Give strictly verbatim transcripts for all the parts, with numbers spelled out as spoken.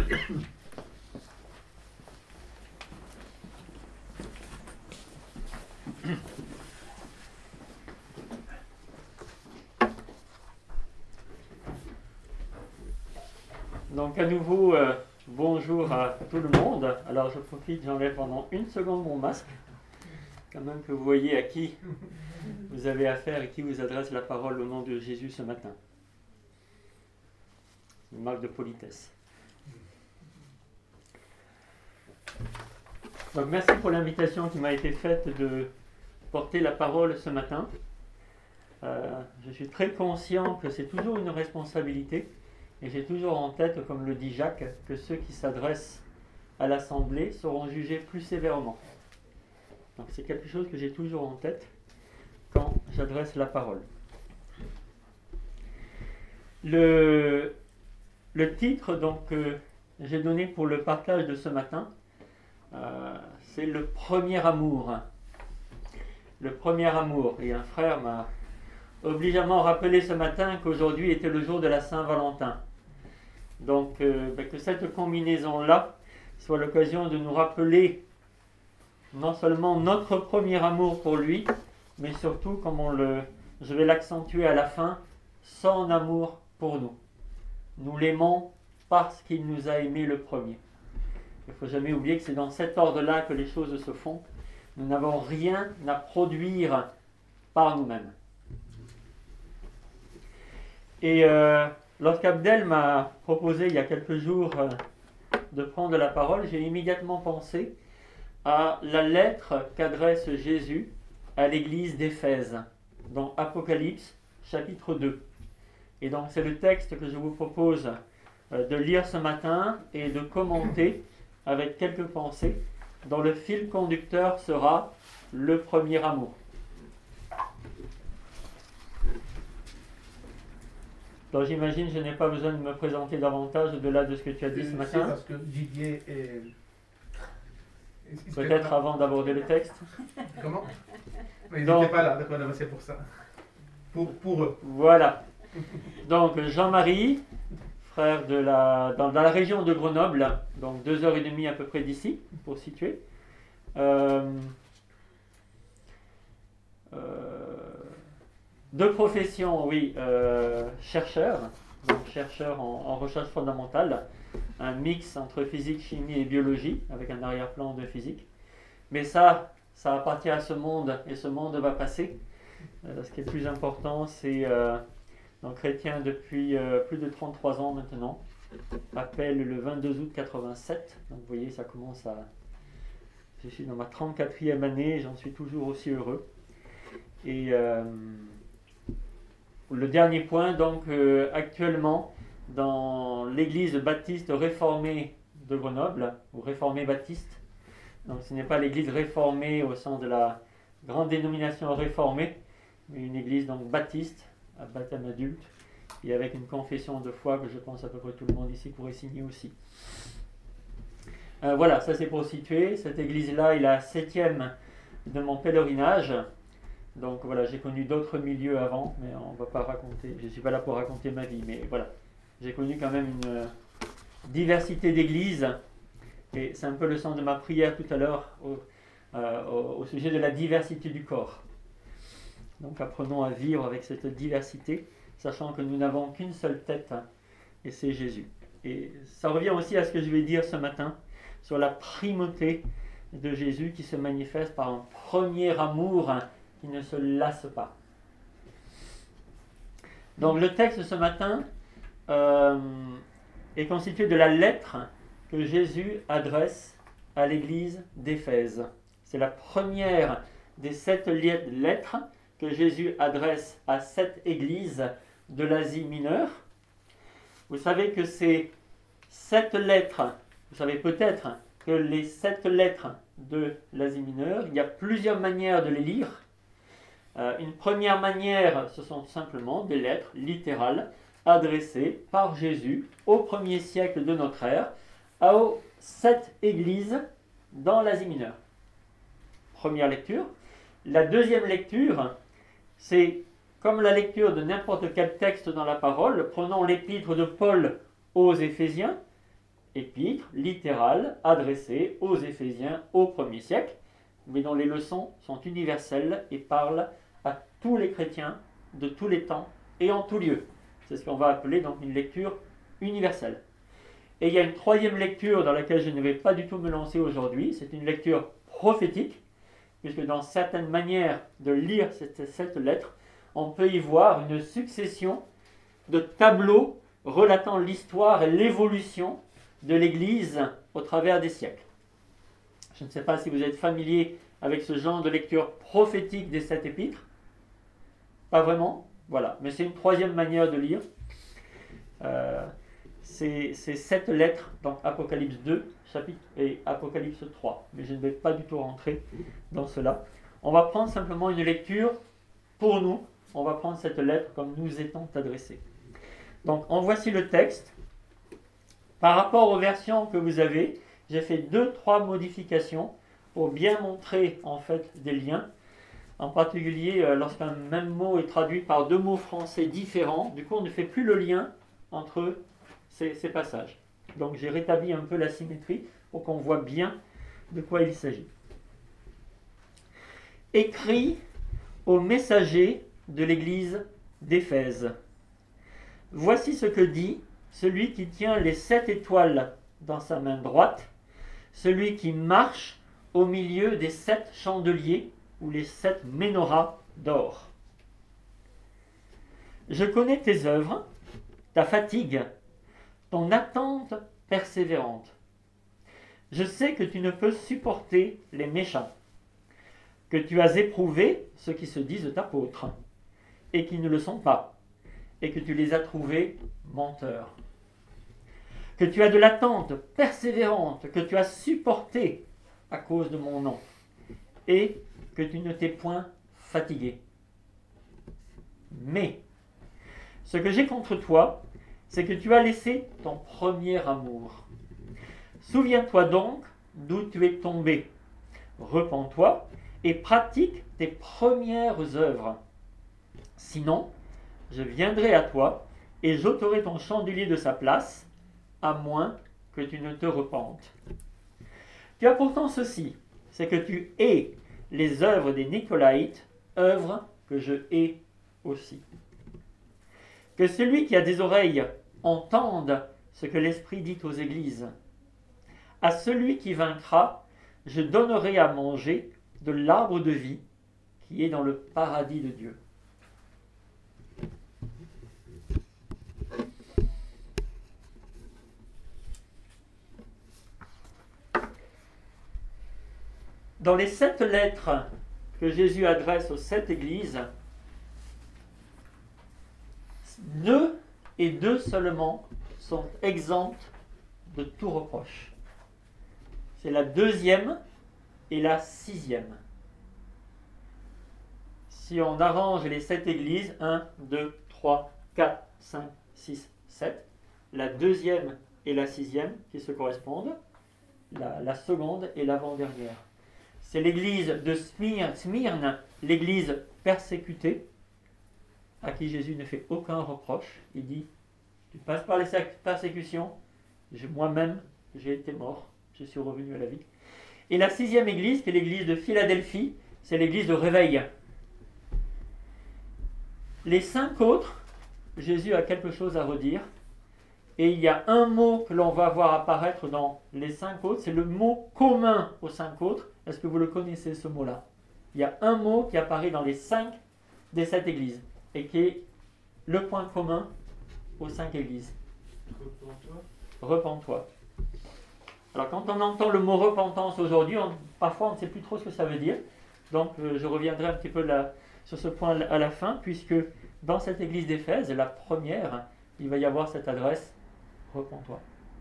Donc à nouveau, euh, bonjour à tout le monde. Alors je profite, j'enlève pendant une seconde mon masque, quand même que vous voyez à qui vous avez affaire et qui vous adresse la parole au nom de Jésus ce matin. Une marque de politesse. Donc merci pour l'invitation qui m'a été faite de porter la parole ce matin. Euh, je suis très conscient que c'est toujours une responsabilité. Et j'ai toujours en tête, comme le dit Jacques, que ceux qui s'adressent à l'Assemblée seront jugés plus sévèrement. Donc c'est quelque chose que j'ai toujours en tête quand j'adresse la parole. Le, le titre donc, que j'ai donné pour le partage de ce matin, euh, c'est le premier amour. Le premier amour. Et un frère m'a obligeamment rappelé ce matin qu'aujourd'hui était le jour de la Saint-Valentin. Donc, euh, ben, que cette combinaison-là soit l'occasion de nous rappeler non seulement notre premier amour pour lui, mais surtout, comme on le, je vais l'accentuer à la fin, son amour pour nous. Nous l'aimons parce qu'il nous a aimés le premier. Il ne faut jamais oublier que c'est dans cet ordre-là que les choses se font. Nous n'avons rien à produire par nous-mêmes. Et euh, lorsqu'Abdel m'a proposé il y a quelques jours euh, de prendre la parole, j'ai immédiatement pensé à la lettre qu'adresse Jésus à l'église d'Éphèse, dans Apocalypse chapitre deux. Et donc c'est le texte que je vous propose euh, de lire ce matin et de commenter avec quelques pensées, dont le fil conducteur sera le premier amour. Donc j'imagine que je n'ai pas besoin de me présenter davantage au-delà de ce que tu as dit ce C'est matin. parce que Didier est... Peut-être avant d'aborder le texte. Comment? Mais ils Donc- n'étaient pas là, d'accord, c'est pour ça. Pour, pour eux. Voilà. Donc Jean-Marie, frère de la, dans, dans la région de Grenoble, donc deux heures et demie à peu près d'ici, pour situer. Euh, euh, de profession, oui, euh, chercheur, donc chercheur en, en recherche fondamentale, un mix entre physique, chimie et biologie, avec un arrière-plan de physique. Mais ça, ça appartient à ce monde, et ce monde va passer. Euh, ce qui est le plus important, c'est euh, donc chrétien depuis euh, plus de trente-trois ans maintenant, appelle le vingt-deux août quatre-vingt-sept. Donc vous voyez, ça commence à... Je suis dans ma trente-quatrième année, j'en suis toujours aussi heureux. Et euh, le dernier point, donc euh, actuellement, dans l'église baptiste réformée de Grenoble, ou réformée baptiste, donc ce n'est pas l'église réformée au sens de la grande dénomination réformée, mais une église donc baptiste, à baptême adulte, et avec une confession de foi que je pense à peu près tout le monde ici pourrait signer aussi. Euh, voilà, ça c'est pour situer. Cette église-là est la septième de mon pèlerinage. Donc voilà, j'ai connu d'autres milieux avant, mais on ne va pas raconter, je ne suis pas là pour raconter ma vie, mais voilà. J'ai connu quand même une euh, diversité d'églises, et c'est un peu le sens de ma prière tout à l'heure au, euh, au, au sujet de la diversité du corps. Donc apprenons à vivre avec cette diversité, sachant que nous n'avons qu'une seule tête, hein, et c'est Jésus. Et ça revient aussi à ce que je vais dire ce matin, sur la primauté de Jésus qui se manifeste par un premier amour hein, qui ne se lasse pas. Donc le texte ce matin euh, est constitué de la lettre que Jésus adresse à l'église d'Éphèse. C'est la première des sept lettres que Jésus adresse à sept églises de l'Asie mineure. Vous savez que ces sept lettres, vous savez peut-être que les sept lettres de l'Asie mineure, il y a plusieurs manières de les lire. Euh, une première manière, ce sont simplement des lettres littérales adressées par Jésus au premier siècle de notre ère aux sept églises dans l'Asie mineure. Première lecture. La deuxième lecture, c'est comme la lecture de n'importe quel texte dans la parole. Prenons l'épître de Paul aux Éphésiens. épître littérale adressée aux Éphésiens au premier siècle, mais dont les leçons sont universelles et parlent à tous les chrétiens de tous les temps et en tout lieu. C'est ce qu'on va appeler donc une lecture universelle. Et il y a une troisième lecture dans laquelle je ne vais pas du tout me lancer aujourd'hui, c'est une lecture prophétique, puisque dans certaines manières de lire cette, cette lettre, on peut y voir une succession de tableaux relatant l'histoire et l'évolution de l'Église au travers des siècles. Je ne sais pas si vous êtes familier avec ce genre de lecture prophétique des sept épîtres. Pas vraiment, voilà. Mais c'est une troisième manière de lire. Euh, c'est, c'est sept lettres, donc Apocalypse deux, chapitre, et Apocalypse trois. Mais je ne vais pas du tout rentrer dans cela. On va prendre simplement une lecture pour nous. On va prendre cette lettre comme nous étant adressés. Donc, en voici le texte. Par rapport aux versions que vous avez, j'ai fait deux, trois modifications pour bien montrer en fait des liens. En particulier, euh, lorsqu'un même mot est traduit par deux mots français différents, du coup, on ne fait plus le lien entre ces, ces passages. Donc, j'ai rétabli un peu la symétrie pour qu'on voit bien de quoi il s'agit. Écrit aux messagers de l'église d'Éphèse. Voici ce que dit celui qui tient les sept étoiles dans sa main droite, celui qui marche au milieu des sept chandeliers ou les sept menorahs d'or. Je connais tes œuvres, ta fatigue, ton attente persévérante. Je sais que tu ne peux supporter les méchants, que tu as éprouvé ceux qui se disent apôtres et qui ne le sont pas, et que tu les as trouvés menteurs. Que tu as de l'attente persévérante, que tu as supporté à cause de mon nom, et que tu ne t'es point fatigué. Mais, ce que j'ai contre toi, c'est que tu as laissé ton premier amour. Souviens-toi donc d'où tu es tombé. Repens-toi et pratique tes premières œuvres. Sinon, je viendrai à toi et j'ôterai ton chandelier de sa place, à moins que tu ne te repentes. Tu as pourtant ceci, c'est que tu hais les œuvres des Nicolaïtes, œuvres que je hais aussi. Que celui qui a des oreilles entende ce que l'Esprit dit aux églises. À celui qui vaincra, je donnerai à manger de l'arbre de vie qui est dans le paradis de Dieu. Dans les sept lettres que Jésus adresse aux sept églises, deux et deux seulement sont exemptes de tout reproche. C'est la deuxième et la sixième. Si on arrange les sept églises, un, deux, trois, quatre, cinq, six, sept, la deuxième et la sixième qui se correspondent, la, la seconde et l'avant-dernière. C'est l'église de Smyrne, Smyrne, l'église persécutée, à qui Jésus ne fait aucun reproche. Il dit, tu passes par les persécutions, je, moi-même, j'ai été mort, je suis revenu à la vie. Et la sixième église, qui est l'église de Philadelphie, c'est l'église de réveil. Les cinq autres, Jésus a quelque chose à redire. Et il y a un mot que l'on va voir apparaître dans les cinq autres, c'est le mot commun aux cinq autres. Est-ce que vous le connaissez, ce mot-là? Il y a un mot qui apparaît dans les cinq des sept églises, et qui est le point commun aux cinq églises. Repens-toi. Repens-toi. Alors quand on entend le mot repentance aujourd'hui, on, parfois on ne sait plus trop ce que ça veut dire. Donc euh, je reviendrai un petit peu là, sur ce point à la fin, puisque dans cette église d'Éphèse, la première, il va y avoir cette adresse, repens-toi.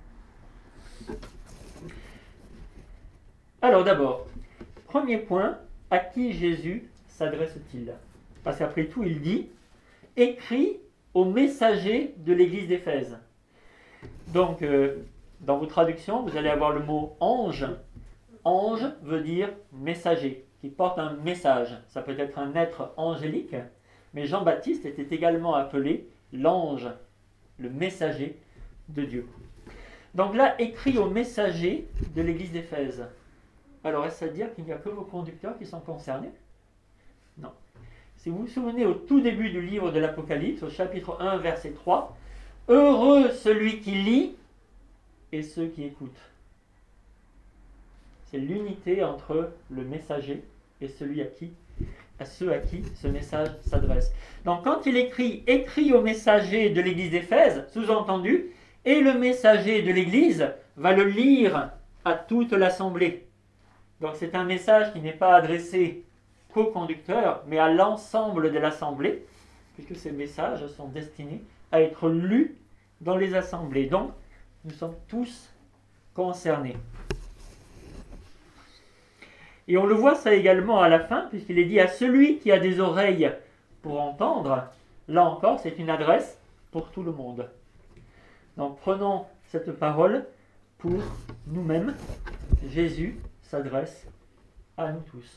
Alors d'abord, premier point, à qui Jésus s'adresse-t-il? Parce qu'après tout, il dit, écrit aux messagers de l'église d'Éphèse. Donc, euh, dans vos traductions, vous allez avoir le mot ange. Ange veut dire messager, qui porte un message. Ça peut être un être angélique, mais Jean-Baptiste était également appelé l'ange, le messager de Dieu. Donc là, écrit au messager de l'église d'Éphèse. Alors, est-ce à dire qu'il n'y a que vos conducteurs qui sont concernés? Non. Si vous vous souvenez au tout début du livre de l'Apocalypse, au chapitre un, verset trois, « Heureux celui qui lit et ceux qui écoutent ». C'est l'unité entre le messager et celui à qui, à ceux à qui ce message s'adresse. Donc quand il écrit « écrit au messager de l'église d'Éphèse », sous-entendu, et le messager de l'église va le lire à toute l'assemblée. Donc c'est un message qui n'est pas adressé qu'au conducteur, mais à l'ensemble de l'assemblée, puisque ces messages sont destinés à être lus dans les assemblées. Donc, nous sommes tous concernés. Et on le voit ça également à la fin, puisqu'il est dit à celui qui a des oreilles pour entendre. Là encore, c'est une adresse pour tout le monde. Donc, prenons cette parole pour nous-mêmes. Jésus s'adresse à nous tous.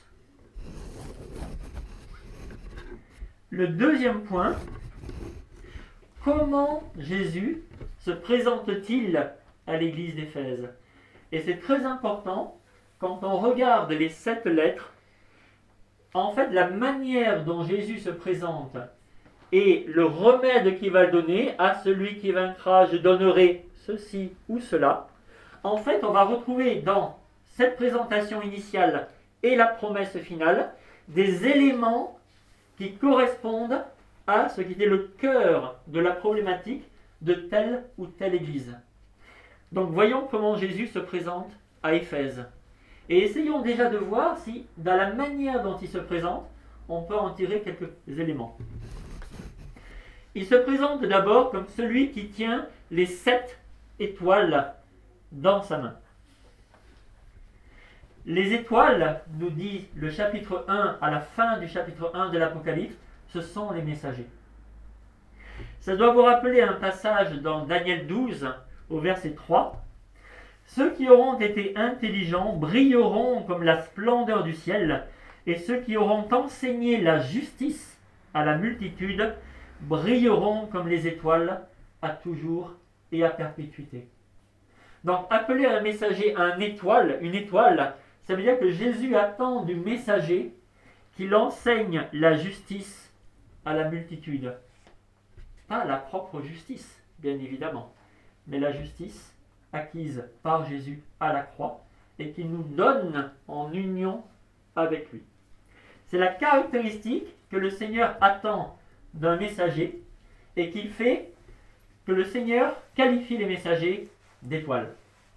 Le deuxième point, comment Jésus se présente-t-il à l'église d'Éphèse? Et c'est très important, quand on regarde les sept lettres, en fait, la manière dont Jésus se présente et le remède qu'il va donner à celui qui vaincra, je donnerai ceci ou cela. En fait, on va retrouver dans cette présentation initiale et la promesse finale des éléments qui correspondent à ce qui était le cœur de la problématique de telle ou telle église. Donc voyons comment Jésus se présente à Éphèse. Et essayons déjà de voir si, dans la manière dont il se présente, on peut en tirer quelques éléments. Il se présente d'abord comme celui qui tient les sept étoiles dans sa main. Les étoiles, nous dit le chapitre un, à la fin du chapitre un de l'Apocalypse, ce sont les messagers. Ça doit vous rappeler un passage dans Daniel douze, au verset trois. « Ceux qui auront été intelligents brilleront comme la splendeur du ciel, et ceux qui auront enseigné la justice à la multitude brilleront comme les étoiles à toujours et à perpétuité. » Donc, appeler un messager un étoile, une étoile, ça veut dire que Jésus attend du messager qu'il enseigne la justice à la multitude. Pas la propre justice, bien évidemment, mais la justice acquise par Jésus à la croix et qu'il nous donne en union avec lui. C'est la caractéristique que le Seigneur attend d'un messager et qui fait que le Seigneur qualifie les messagers d'étoiles.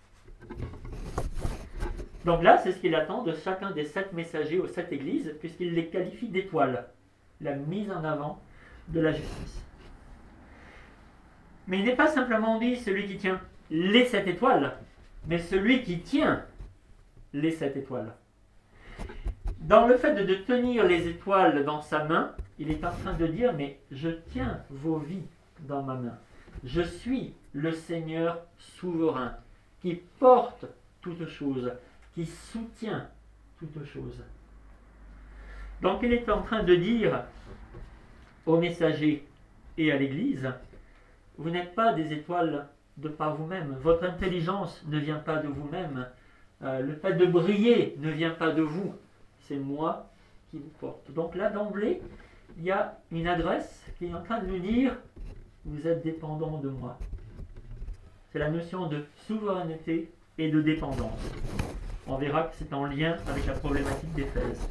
Donc là, c'est ce qu'il attend de chacun des sept messagers aux sept églises, puisqu'il les qualifie d'étoiles, la mise en avant de la justice. Mais il n'est pas simplement dit celui qui tient les sept étoiles, mais celui qui tient les sept étoiles. Dans le fait de, de tenir les étoiles dans sa main, il est en train de dire, mais je tiens vos vies dans ma main. Je suis le Seigneur souverain, qui porte toutes choses, qui soutient toutes choses. Donc il est en train de dire aux messagers et à l'Église, vous n'êtes pas des étoiles de par vous-même, votre intelligence ne vient pas de vous-même, euh, le fait de briller ne vient pas de vous, c'est moi qui vous porte. Donc là d'emblée, il y a une adresse qui est en train de nous dire, vous êtes dépendants de moi. C'est la notion de souveraineté et de dépendance. On verra que c'est en lien avec la problématique d'Éphèse.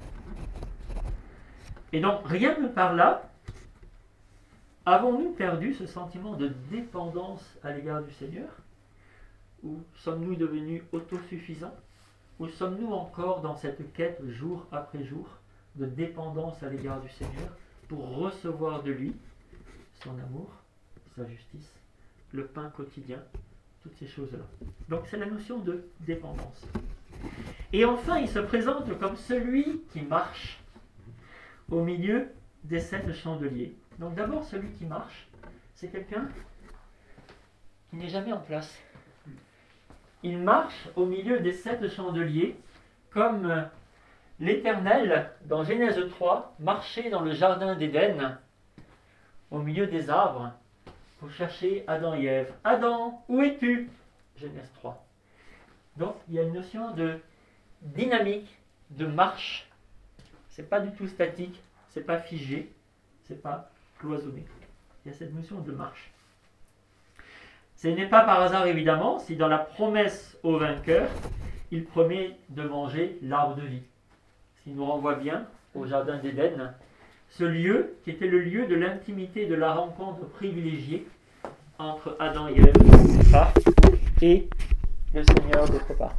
Et donc, rien que par là, avons-nous perdu ce sentiment de dépendance à l'égard du Seigneur? Ou sommes-nous devenus autosuffisants? Ou sommes-nous encore dans cette quête jour après jour de dépendance à l'égard du Seigneur pour recevoir de lui son amour, sa justice, le pain quotidien, toutes ces choses-là. Donc c'est la notion de dépendance. Et enfin, il se présente comme celui qui marche au milieu des sept chandeliers. Donc d'abord, celui qui marche, c'est quelqu'un qui n'est jamais en place. Il marche au milieu des sept chandeliers comme l'Éternel, dans Genèse trois, marchait dans le jardin d'Éden, au milieu des arbres, pour chercher Adam et Ève. « Adam, où es-tu » Genèse trois. Donc, il y a une notion de dynamique, de marche. C'est pas du tout statique, c'est pas figé, c'est pas cloisonné. Il y a cette notion de marche. Ce n'est pas par hasard, évidemment, si dans la promesse au vainqueur, il promet de manger l'arbre de vie. Ce qui nous renvoie bien au jardin d'Éden, ce lieu qui était le lieu de l'intimité, de la rencontre privilégiée entre Adam et Ève d'une part et le Seigneur d'autre part.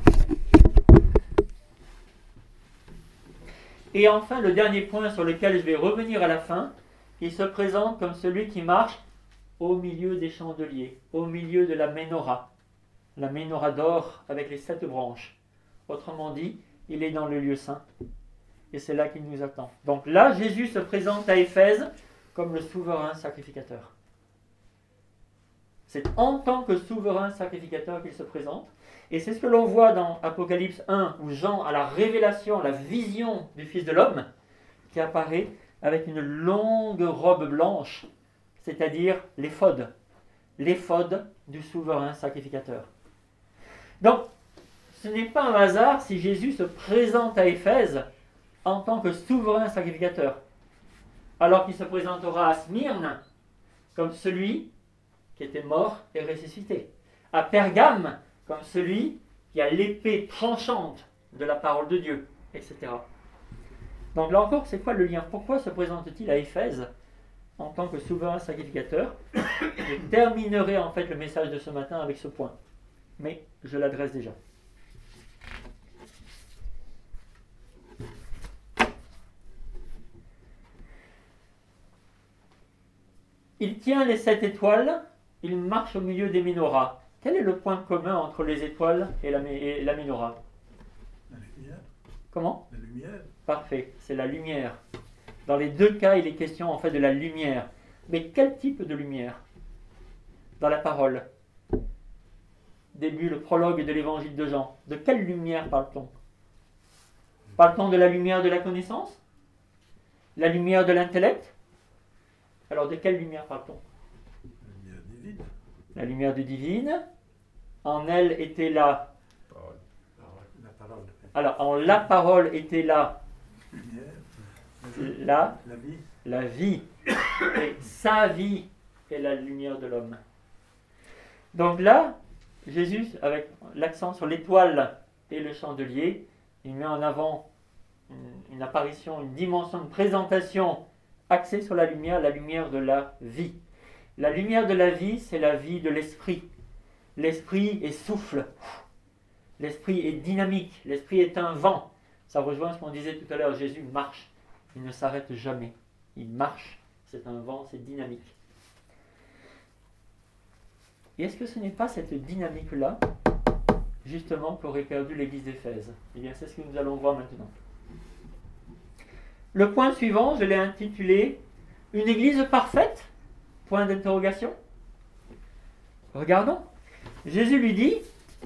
Et enfin, le dernier point sur lequel je vais revenir à la fin, il se présente comme celui qui marche au milieu des chandeliers, au milieu de la ménorah, la ménorah d'or avec les sept branches. Autrement dit, il est dans le lieu saint. Et c'est là qu'il nous attend. Donc là, Jésus se présente à Éphèse comme le souverain sacrificateur. C'est en tant que souverain sacrificateur qu'il se présente. Et c'est ce que l'on voit dans Apocalypse un, où Jean a la révélation, la vision du Fils de l'homme, qui apparaît avec une longue robe blanche, c'est-à-dire l'éphod, l'éphod du souverain sacrificateur. Donc, ce n'est pas un hasard si Jésus se présente à Éphèse en tant que souverain sacrificateur, alors qu'il se présentera à Smyrne comme celui qui était mort et ressuscité, à Pergame comme celui qui a l'épée tranchante de la parole de Dieu, et cetera. Donc là encore, c'est quoi le lien? Pourquoi se présente-t-il à Éphèse en tant que souverain sacrificateur? Je terminerai en fait le message de ce matin avec ce point, mais je l'adresse déjà. Il tient les sept étoiles, il marche au milieu des menorahs. Quel est le point commun entre les étoiles et la, et la menorah? La lumière. Comment? La lumière. Parfait, c'est la lumière. Dans les deux cas, il est question en fait de la lumière. Mais quel type de lumière? Dans la parole. Début, le prologue de l'évangile de Jean. De quelle lumière parle-t-on? Parle-t-on de la lumière de la connaissance? La lumière de l'intellect? Alors de quelle lumière parle-t-on? La lumière divine. La lumière du divine. En elle était la... Parole. La parole. Alors, en la parole était la... Lumière. La... La vie. La vie. Et sa vie est la lumière de l'homme. Donc là, Jésus, avec l'accent sur l'étoile et le chandelier, il met en avant une, une apparition, une dimension de présentation axée sur la lumière, la lumière de la vie. La lumière de la vie, c'est la vie de l'esprit. L'esprit est souffle. L'esprit est dynamique. L'esprit est un vent. Ça rejoint ce qu'on disait tout à l'heure. Jésus marche. Il ne s'arrête jamais. Il marche. C'est un vent, c'est dynamique. Et est-ce que ce n'est pas cette dynamique-là, justement, qu'aurait perdu l'église d'Éphèse? Eh bien, c'est ce que nous allons voir maintenant. Le point suivant, je l'ai intitulé « Une église parfaite ?» Point d'interrogation. Regardons. Jésus lui dit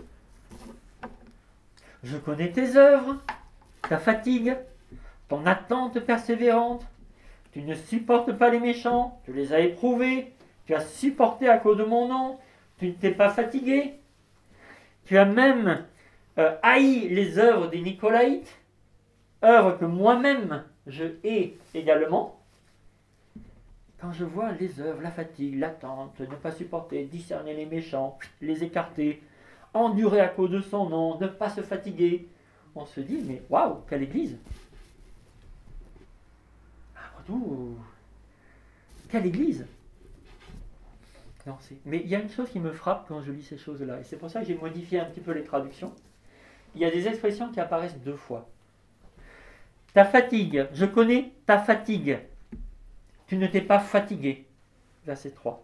« Je connais tes œuvres, ta fatigue, ton attente persévérante. Tu ne supportes pas les méchants, tu les as éprouvés, tu as supporté à cause de mon nom, tu ne t'es pas fatigué. Tu as même euh, haï les œuvres des Nicolaïtes, œuvres que moi-même je hais également. Quand je vois les œuvres, la fatigue, l'attente, ne pas supporter, discerner les méchants, les écarter, endurer à cause de son nom, ne pas se fatiguer, on se dit, mais waouh, quelle église! Après tout, quelle église! Non, c'est... Mais il y a une chose qui me frappe quand je lis ces choses-là, et c'est pour ça que j'ai modifié un petit peu les traductions. Il y a des expressions qui apparaissent deux fois. Ta fatigue, je connais ta fatigue. Tu ne t'es pas fatigué. Verset trois.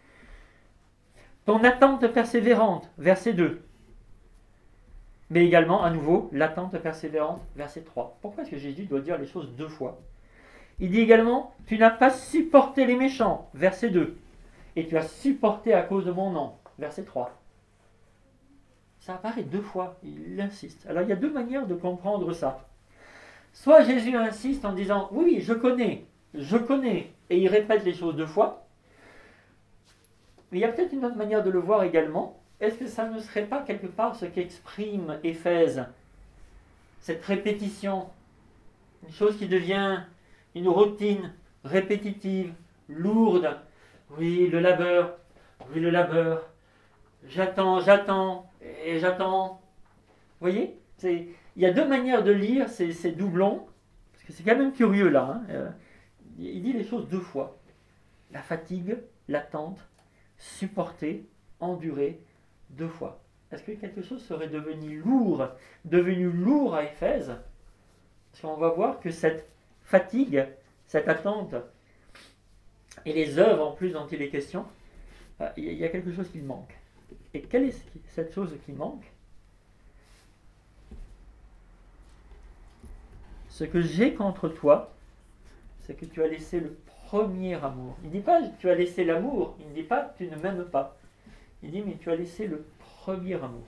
Ton attente persévérante. Verset deux. Mais également, à nouveau, l'attente persévérante. Verset trois. Pourquoi est-ce que Jésus doit dire les choses deux fois? Il dit également, tu n'as pas supporté les méchants. Verset deux. Et tu as supporté à cause de mon nom. Verset trois. Ça apparaît deux fois. Il insiste. Alors, il y a deux manières de comprendre ça. Soit Jésus insiste en disant, oui, je connais. Je connais, et il répète les choses deux fois. Mais il y a peut-être une autre manière de le voir également, est-ce que ça ne serait pas quelque part ce qu'exprime Éphèse? Cette répétition, une chose qui devient une routine répétitive, lourde. Oui, le labeur, oui, le labeur. J'attends, j'attends, et j'attends. Vous voyez? C'est, il y a deux manières de lire ces, ces doublons, parce que c'est quand même curieux là. Hein. Euh, il dit les choses deux fois. La fatigue, l'attente, supporter, endurer, deux fois. Est-ce que quelque chose serait devenu lourd, devenu lourd à Éphèse? Parce qu'on va voir que cette fatigue, cette attente, et les œuvres en plus dont il est question, il y a quelque chose qui manque. Et quelle est cette chose qui manque? Ce que j'ai contre toi, c'est que tu as laissé le premier amour. Il ne dit pas tu as laissé l'amour, il ne dit pas tu ne m'aimes pas. Il dit mais tu as laissé le premier amour.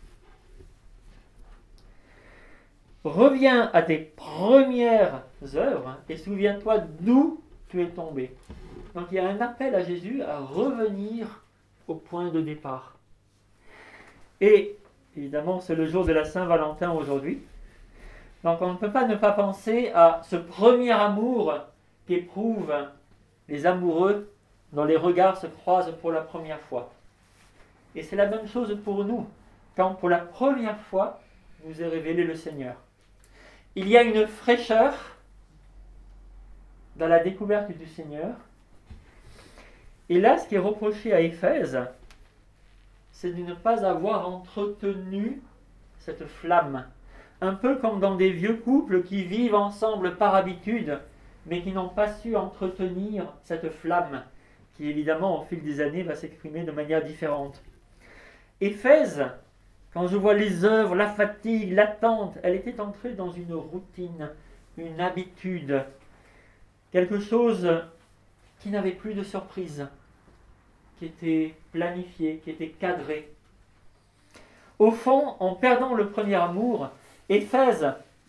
Reviens à tes premières œuvres et souviens-toi d'où tu es tombé. Donc il y a un appel à Jésus à revenir au point de départ. Et évidemment, c'est le jour de la Saint-Valentin aujourd'hui. Donc on ne peut pas ne pas penser à ce premier amour qu'éprouvent les amoureux dont les regards se croisent pour la première fois. Et c'est la même chose pour nous, quand pour la première fois nous est révélé le Seigneur. Il y a une fraîcheur dans la découverte du Seigneur. Et là, ce qui est reproché à Éphèse, c'est de ne pas avoir entretenu cette flamme. Un peu comme dans des vieux couples qui vivent ensemble par habitude, mais qui n'ont pas su entretenir cette flamme, qui évidemment, au fil des années, va s'exprimer de manière différente. Éphèse, quand je vois les œuvres, la fatigue, l'attente, elle était entrée dans une routine, une habitude, quelque chose qui n'avait plus de surprise, qui était planifié, qui était cadré. Au fond, en perdant le premier amour, Éphèse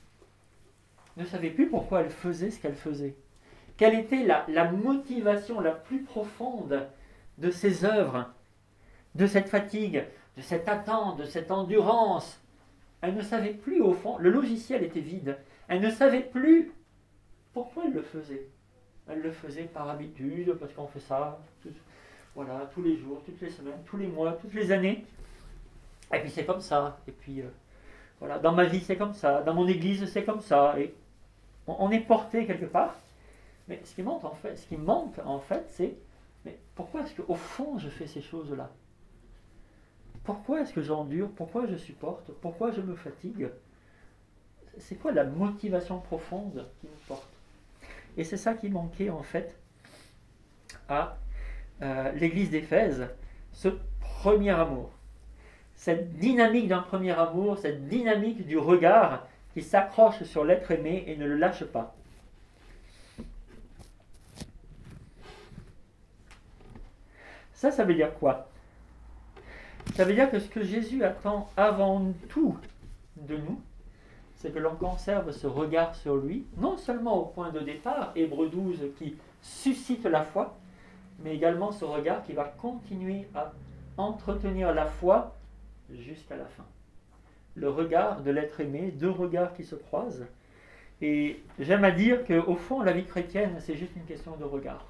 ne savait plus pourquoi elle faisait ce qu'elle faisait. Quelle était la, la motivation la plus profonde de ses œuvres, de cette fatigue, de cette attente, de cette endurance. Elle ne savait plus au fond, le logiciel était vide. Elle ne savait plus pourquoi elle le faisait. Elle le faisait par habitude, parce qu'on fait ça tout, voilà, tous les jours, toutes les semaines, tous les mois, toutes les années. Et puis c'est comme ça. Et puis euh, voilà, dans ma vie c'est comme ça, dans mon église c'est comme ça. Et on, on est porté quelque part. Mais ce qui manque en fait, ce qui manque en fait, c'est mais pourquoi est-ce qu'au fond je fais ces choses-là? Pourquoi est-ce que j'endure? Pourquoi je supporte? Pourquoi je me fatigue? C'est quoi la motivation profonde qui me porte? Et c'est ça qui manquait en fait à euh, l'église d'Éphèse, ce premier amour. Cette dynamique d'un premier amour, cette dynamique du regard qui s'accroche sur l'être aimé et ne le lâche pas. Ça, ça veut dire quoi? Ça veut dire que ce que Jésus attend avant tout de nous, c'est que l'on conserve ce regard sur lui, non seulement au point de départ, Hébreux douze, qui suscite la foi, mais également ce regard qui va continuer à entretenir la foi jusqu'à la fin. Le regard de l'être aimé, deux regards qui se croisent. Et j'aime à dire qu'au fond, la vie chrétienne, c'est juste une question de regard.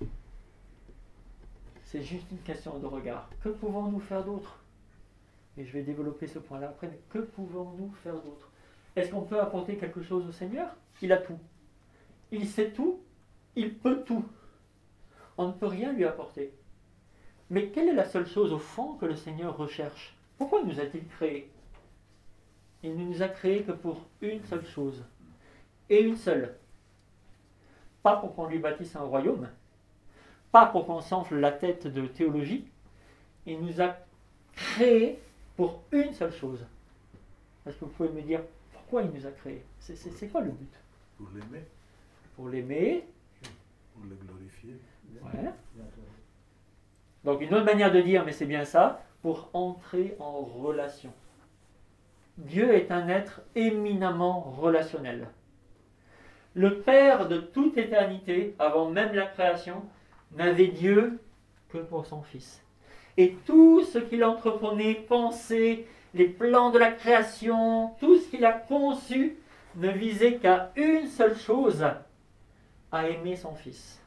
C'est juste une question de regard. Que pouvons-nous faire d'autre? Et je vais développer ce point-là après, mais que pouvons-nous faire d'autre? Est-ce qu'on peut apporter quelque chose au Seigneur? Il a tout. Il sait tout, il peut tout. On ne peut rien lui apporter. Mais quelle est la seule chose au fond que le Seigneur recherche? Pourquoi nous a-t-il créés? Il ne nous a créés que pour une seule chose. Et une seule. Pas pour qu'on lui bâtisse un royaume, pas pour qu'on s'enfle la tête de théologie. Il nous a créés pour une seule chose. Est-ce que vous pouvez me dire pourquoi il nous a créés? C'est, c'est, c'est quoi le but? Pour l'aimer, Pour l'aimer. pour le glorifier. Ouais. Donc une autre manière de dire, mais c'est bien ça, pour entrer en relation. Dieu est un être éminemment relationnel. Le Père de toute éternité, avant même la création, n'avait Dieu que pour son Fils. Et tout ce qu'il entreprenait, pensait, les plans de la création, tout ce qu'il a conçu, ne visait qu'à une seule chose, à aimer son Fils.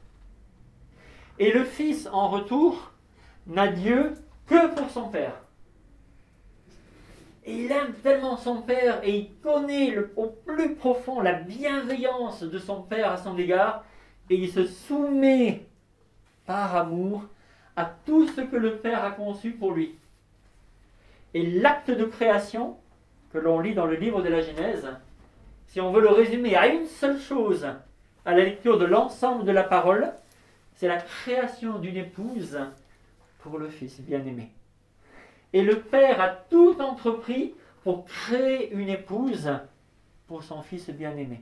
Et le Fils, en retour, n'a Dieu que pour son Père. Et il aime tellement son Père et il connaît le, au plus profond la bienveillance de son Père à son égard et il se soumet par amour à tout ce que le Père a conçu pour lui. Et l'acte de création que l'on lit dans le livre de la Genèse, si on veut le résumer à une seule chose, à la lecture de l'ensemble de la parole, c'est la création d'une épouse pour le Fils bien-aimé. Et le Père a tout entrepris pour créer une épouse pour son Fils bien-aimé.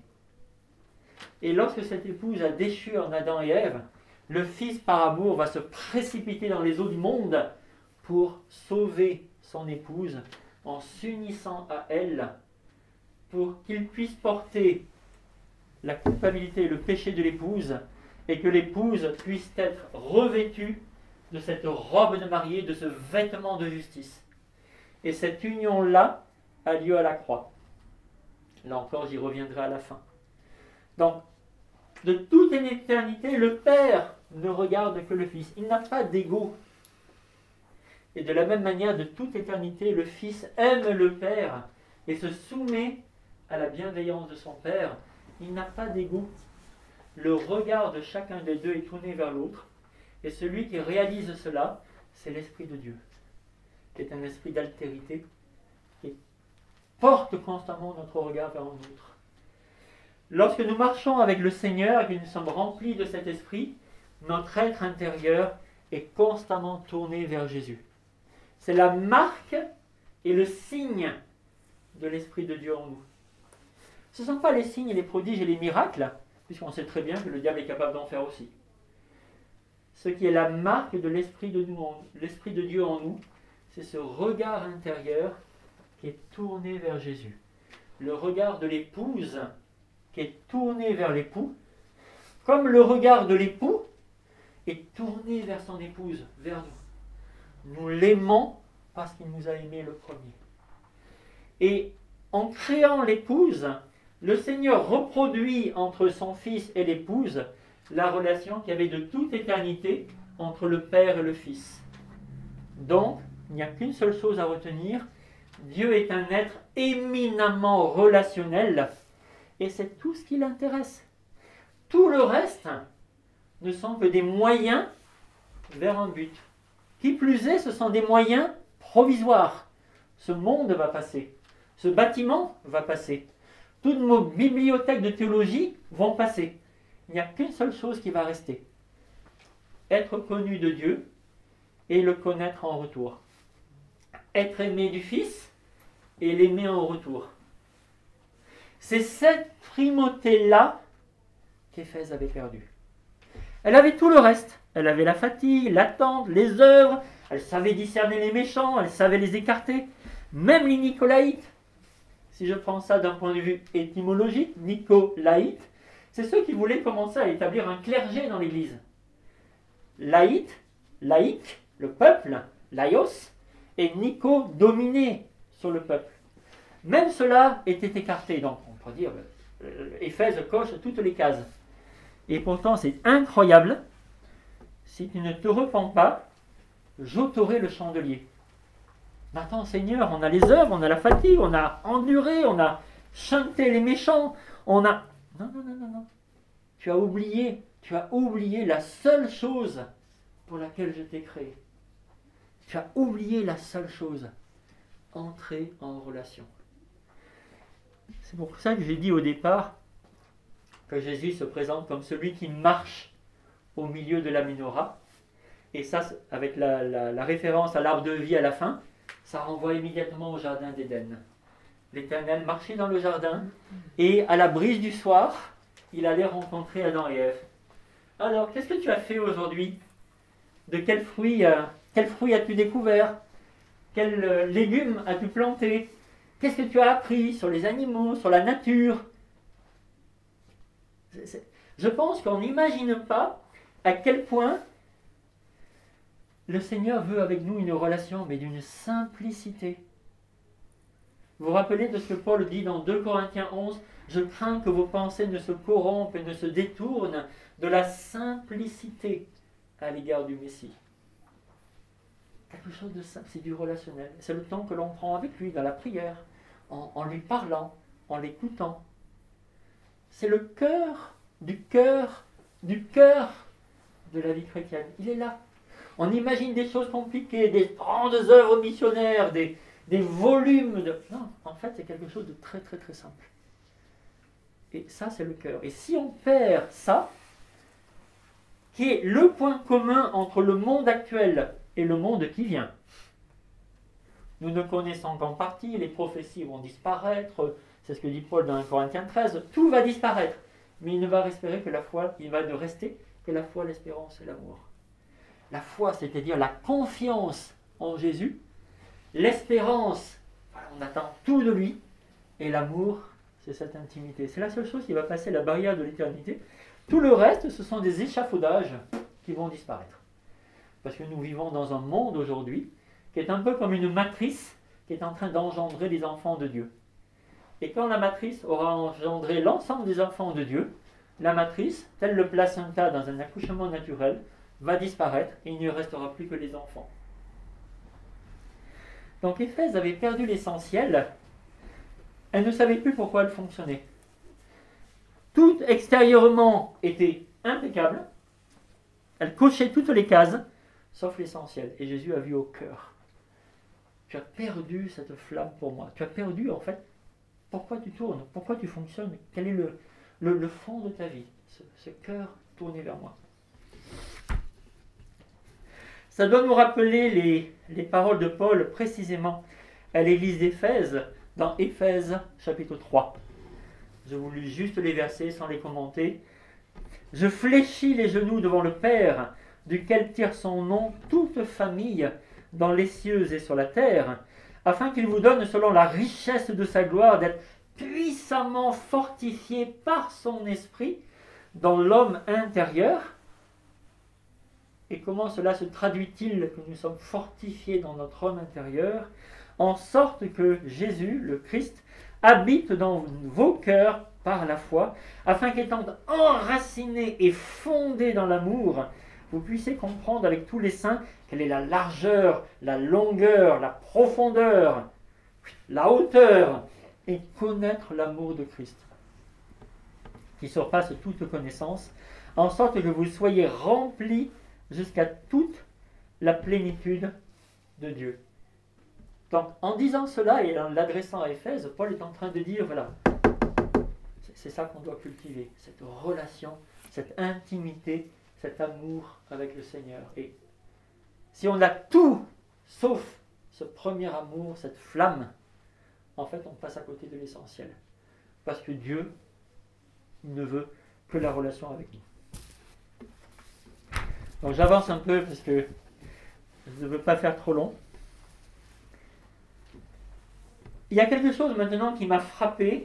Et lorsque cette épouse a déchu en Adam et Ève, le Fils par amour va se précipiter dans les eaux du monde pour sauver son épouse en s'unissant à elle pour qu'il puisse porter la culpabilité et le péché de l'épouse et que l'épouse puisse être revêtue de cette robe de mariée, de ce vêtement de justice. Et cette union-là a lieu à la croix. Là encore, j'y reviendrai à la fin. Donc, de toute une éternité, le Père ne regarde que le Fils. Il n'a pas d'ego. Et de la même manière, de toute éternité, le Fils aime le Père et se soumet à la bienveillance de son Père. Il n'a pas d'ego. Le regard de chacun des deux est tourné vers l'autre. Et celui qui réalise cela, c'est l'Esprit de Dieu, qui est un esprit d'altérité, qui porte constamment notre regard vers l'autre. Lorsque nous marchons avec le Seigneur et que nous sommes remplis de cet esprit, notre être intérieur est constamment tourné vers Jésus. C'est la marque et le signe de l'Esprit de Dieu en nous. Ce ne sont pas les signes, les prodiges et les miracles, puisqu'on sait très bien que le diable est capable d'en faire aussi. Ce qui est la marque de l'Esprit de, nous, l'Esprit de Dieu en nous, c'est ce regard intérieur qui est tourné vers Jésus. Le regard de l'épouse qui est tourné vers l'époux, comme le regard de l'époux est tourné vers son épouse, vers nous. Nous l'aimons parce qu'il nous a aimés le premier. Et en créant l'épouse, le Seigneur reproduit entre son Fils et l'épouse la relation qu'il y avait de toute éternité entre le Père et le Fils. Donc, il n'y a qu'une seule chose à retenir. Dieu est un être éminemment relationnel et c'est tout ce qui l'intéresse. Tout le reste ne sont que des moyens vers un but. Qui plus est, ce sont des moyens provisoires. Ce monde va passer. Ce bâtiment va passer. Toutes nos bibliothèques de théologie vont passer. Il n'y a qu'une seule chose qui va rester. Être connu de Dieu et le connaître en retour. Être aimé du Fils et l'aimer en retour. C'est cette primauté-là qu'Éphèse avait perdue. Elle avait tout le reste. Elle avait la fatigue, l'attente, les œuvres. Elle savait discerner les méchants, elle savait les écarter. Même les Nicolaïtes, si je prends ça d'un point de vue étymologique, Nicolaïtes, c'est ceux qui voulaient commencer à établir un clergé dans l'Église. Laïte, laïque, le peuple, laïos, et Nico, dominé sur le peuple. Même cela était écarté. Donc, on peut dire, Éphèse coche toutes les cases. Et pourtant, c'est incroyable. Si tu ne te repens pas, j'ôterai le chandelier. Maintenant, Seigneur, on a les œuvres, on a la fatigue, on a enduré, on a chanté les méchants, on a... Non, non, non, non, non. Tu as oublié, tu as oublié la seule chose pour laquelle je t'ai créé. Tu as oublié la seule chose. Entrer en relation. C'est pour ça que j'ai dit au départ que Jésus se présente comme celui qui marche au milieu de la menorah. Et ça, avec la, la, la référence à l'arbre de vie à la fin, ça renvoie immédiatement au jardin d'Éden. L'Éternel marchait dans le jardin et à la brise du soir, il allait rencontrer Adam et Ève. Alors, qu'est-ce que tu as fait aujourd'hui? De quels fruits, euh, quels fruits as-tu découvert? Quels euh, légumes as-tu planté? Qu'est-ce que tu as appris sur les animaux, sur la nature? c'est, c'est, Je pense qu'on n'imagine pas à quel point Le Seigneur veut avec nous une relation, mais d'une simplicité. Vous vous rappelez de ce que Paul dit dans deux Corinthiens onze, « Je crains que vos pensées ne se corrompent et ne se détournent de la simplicité à l'égard du Messie. » Quelque chose de simple, c'est du relationnel. C'est le temps que l'on prend avec lui dans la prière, en, en lui parlant, en l'écoutant. C'est le cœur du cœur, du cœur de la vie chrétienne. Il est là. On imagine des choses compliquées, des grandes œuvres missionnaires, des, des volumes de... Non, en fait, c'est quelque chose de très très très simple. Et ça, c'est le cœur. Et si on perd ça, qui est le point commun entre le monde actuel et le monde qui vient, nous ne connaissons qu'en partie, les prophéties vont disparaître, c'est ce que dit Paul dans un Corinthiens treize, tout va disparaître, mais il ne va rester que la foi, il va ne rester que la foi, l'espérance et l'amour. La foi, c'est-à-dire la confiance en Jésus, l'espérance, on attend tout de lui, et l'amour, c'est cette intimité. C'est la seule chose qui va passer la barrière de l'éternité. Tout le reste, ce sont des échafaudages qui vont disparaître. Parce que nous vivons dans un monde aujourd'hui qui est un peu comme une matrice qui est en train d'engendrer les enfants de Dieu. Et quand la matrice aura engendré l'ensemble des enfants de Dieu, la matrice, tel le placenta dans un accouchement naturel, va disparaître et il ne restera plus que les enfants. Donc Éphèse avait perdu l'essentiel. Elle ne savait plus pourquoi elle fonctionnait. Tout extérieurement était impeccable. Elle cochait toutes les cases, sauf l'essentiel. Et Jésus a vu au cœur. Tu as perdu cette flamme pour moi. Tu as perdu, en fait, pourquoi tu tournes, pourquoi tu fonctionnes, quel est le, le, le fond de ta vie, ce, ce cœur tourné vers moi. Ça doit nous rappeler les, les paroles de Paul précisément à l'église d'Éphèse, dans Éphèse chapitre trois. Je vous lis juste les versets sans les commenter. « Je fléchis les genoux devant le Père, duquel tire son nom toute famille dans les cieux et sur la terre, afin qu'il vous donne selon la richesse de sa gloire d'être puissamment fortifié par son esprit dans l'homme intérieur. » Et comment cela se traduit-il que nous sommes fortifiés dans notre homme intérieur, en sorte que Jésus, le Christ, habite dans vos cœurs par la foi, afin qu'étant enraciné et fondé dans l'amour, vous puissiez comprendre avec tous les saints quelle est la largeur, la longueur, la profondeur, la hauteur, et connaître l'amour de Christ, qui surpasse toute connaissance, en sorte que vous soyez remplis jusqu'à toute la plénitude de Dieu. Donc, en disant cela et en l'adressant à Éphèse, Paul est en train de dire, voilà, c'est ça qu'on doit cultiver, cette relation, cette intimité, cet amour avec le Seigneur. Et si on a tout, sauf ce premier amour, cette flamme, en fait, on passe à côté de l'essentiel. Parce que Dieu ne veut que la relation avec nous. Donc j'avance un peu parce que je ne veux pas faire trop long. Il y a quelque chose maintenant qui m'a frappé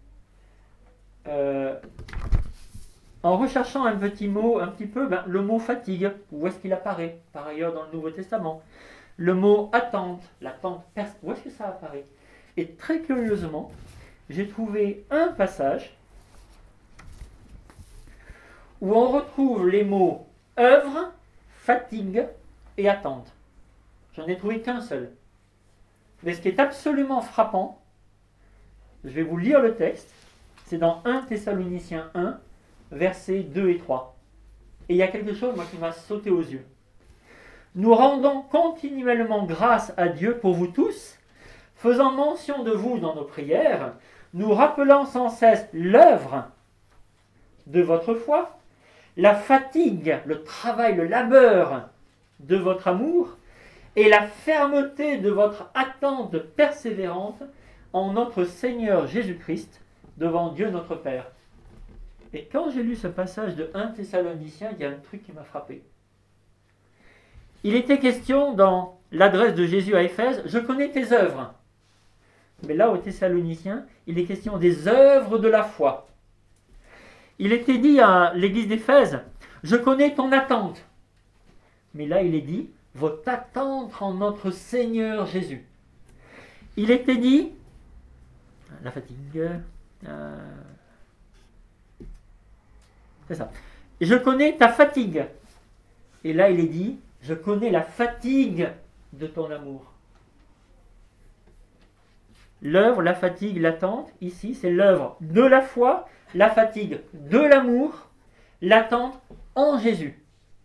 euh, en recherchant un petit mot, un petit peu, ben, le mot fatigue, où est-ce qu'il apparaît par ailleurs dans le Nouveau Testament. Le mot attente, l'attente, où est-ce que ça apparaît? Et très curieusement, j'ai trouvé un passage où on retrouve les mots œuvre, fatigue et attente. J'en ai trouvé qu'un seul. Mais ce qui est absolument frappant, je vais vous lire le texte, c'est dans premier Thessaloniciens un, versets deux et trois. Et il y a quelque chose, moi, qui m'a sauté aux yeux. Nous rendons continuellement grâce à Dieu pour vous tous, faisant mention de vous dans nos prières, nous rappelant sans cesse l'œuvre de votre foi, la fatigue, le travail, le labeur de votre amour et la fermeté de votre attente persévérante en notre Seigneur Jésus-Christ devant Dieu notre Père. Et quand j'ai lu ce passage de premier Thessaloniciens, il y a un truc qui m'a frappé. Il était question dans l'adresse de Jésus à Éphèse, « Je connais tes œuvres ». Mais là, aux Thessaloniciens, il est question des œuvres de la foi. Il était dit à l'église d'Éphèse, « Je connais ton attente ». Mais là, il est dit, votre attente en notre Seigneur Jésus. Il était dit, la fatigue, euh, c'est ça. Je connais ta fatigue. Et là, il est dit, je connais la fatigue de ton amour. L'œuvre, la fatigue, l'attente, ici, c'est l'œuvre de la foi, la fatigue de l'amour, l'attente en Jésus.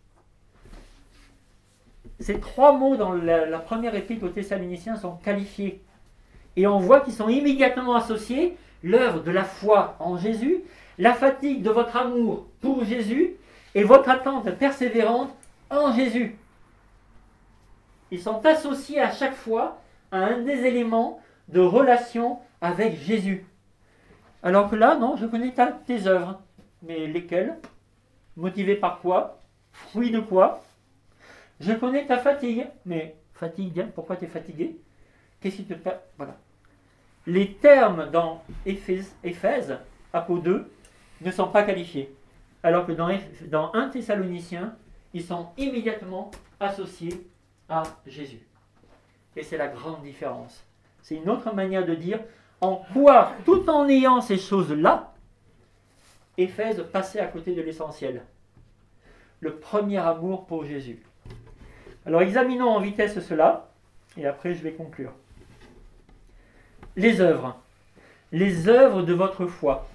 Ces trois mots dans la, la première épître aux Thessaloniciens sont qualifiés. Et on voit qu'ils sont immédiatement associés, l'œuvre de la foi en Jésus, la fatigue de votre amour pour Jésus et votre attente persévérante en Jésus. Ils sont associés à chaque fois à un des éléments de relation avec Jésus. Alors que là, non, je connais ta, tes œuvres. Mais lesquelles? Motivé par quoi? Fruit de quoi? Je connais ta fatigue. Mais fatigue, pourquoi tu es fatigué? Qu'est-ce qui te fait? Voilà. Les termes dans Éphèse, Éphèse, Apo deux, ne sont pas qualifiés. Alors que dans, dans un Thessaloniciens, ils sont immédiatement associés à Jésus. Et c'est la grande différence. C'est une autre manière de dire en quoi, tout en ayant ces choses-là, Éphèse passait à côté de l'essentiel. Le premier amour pour Jésus. Alors examinons en vitesse cela, et après je vais conclure. Les œuvres. Les œuvres de votre foi.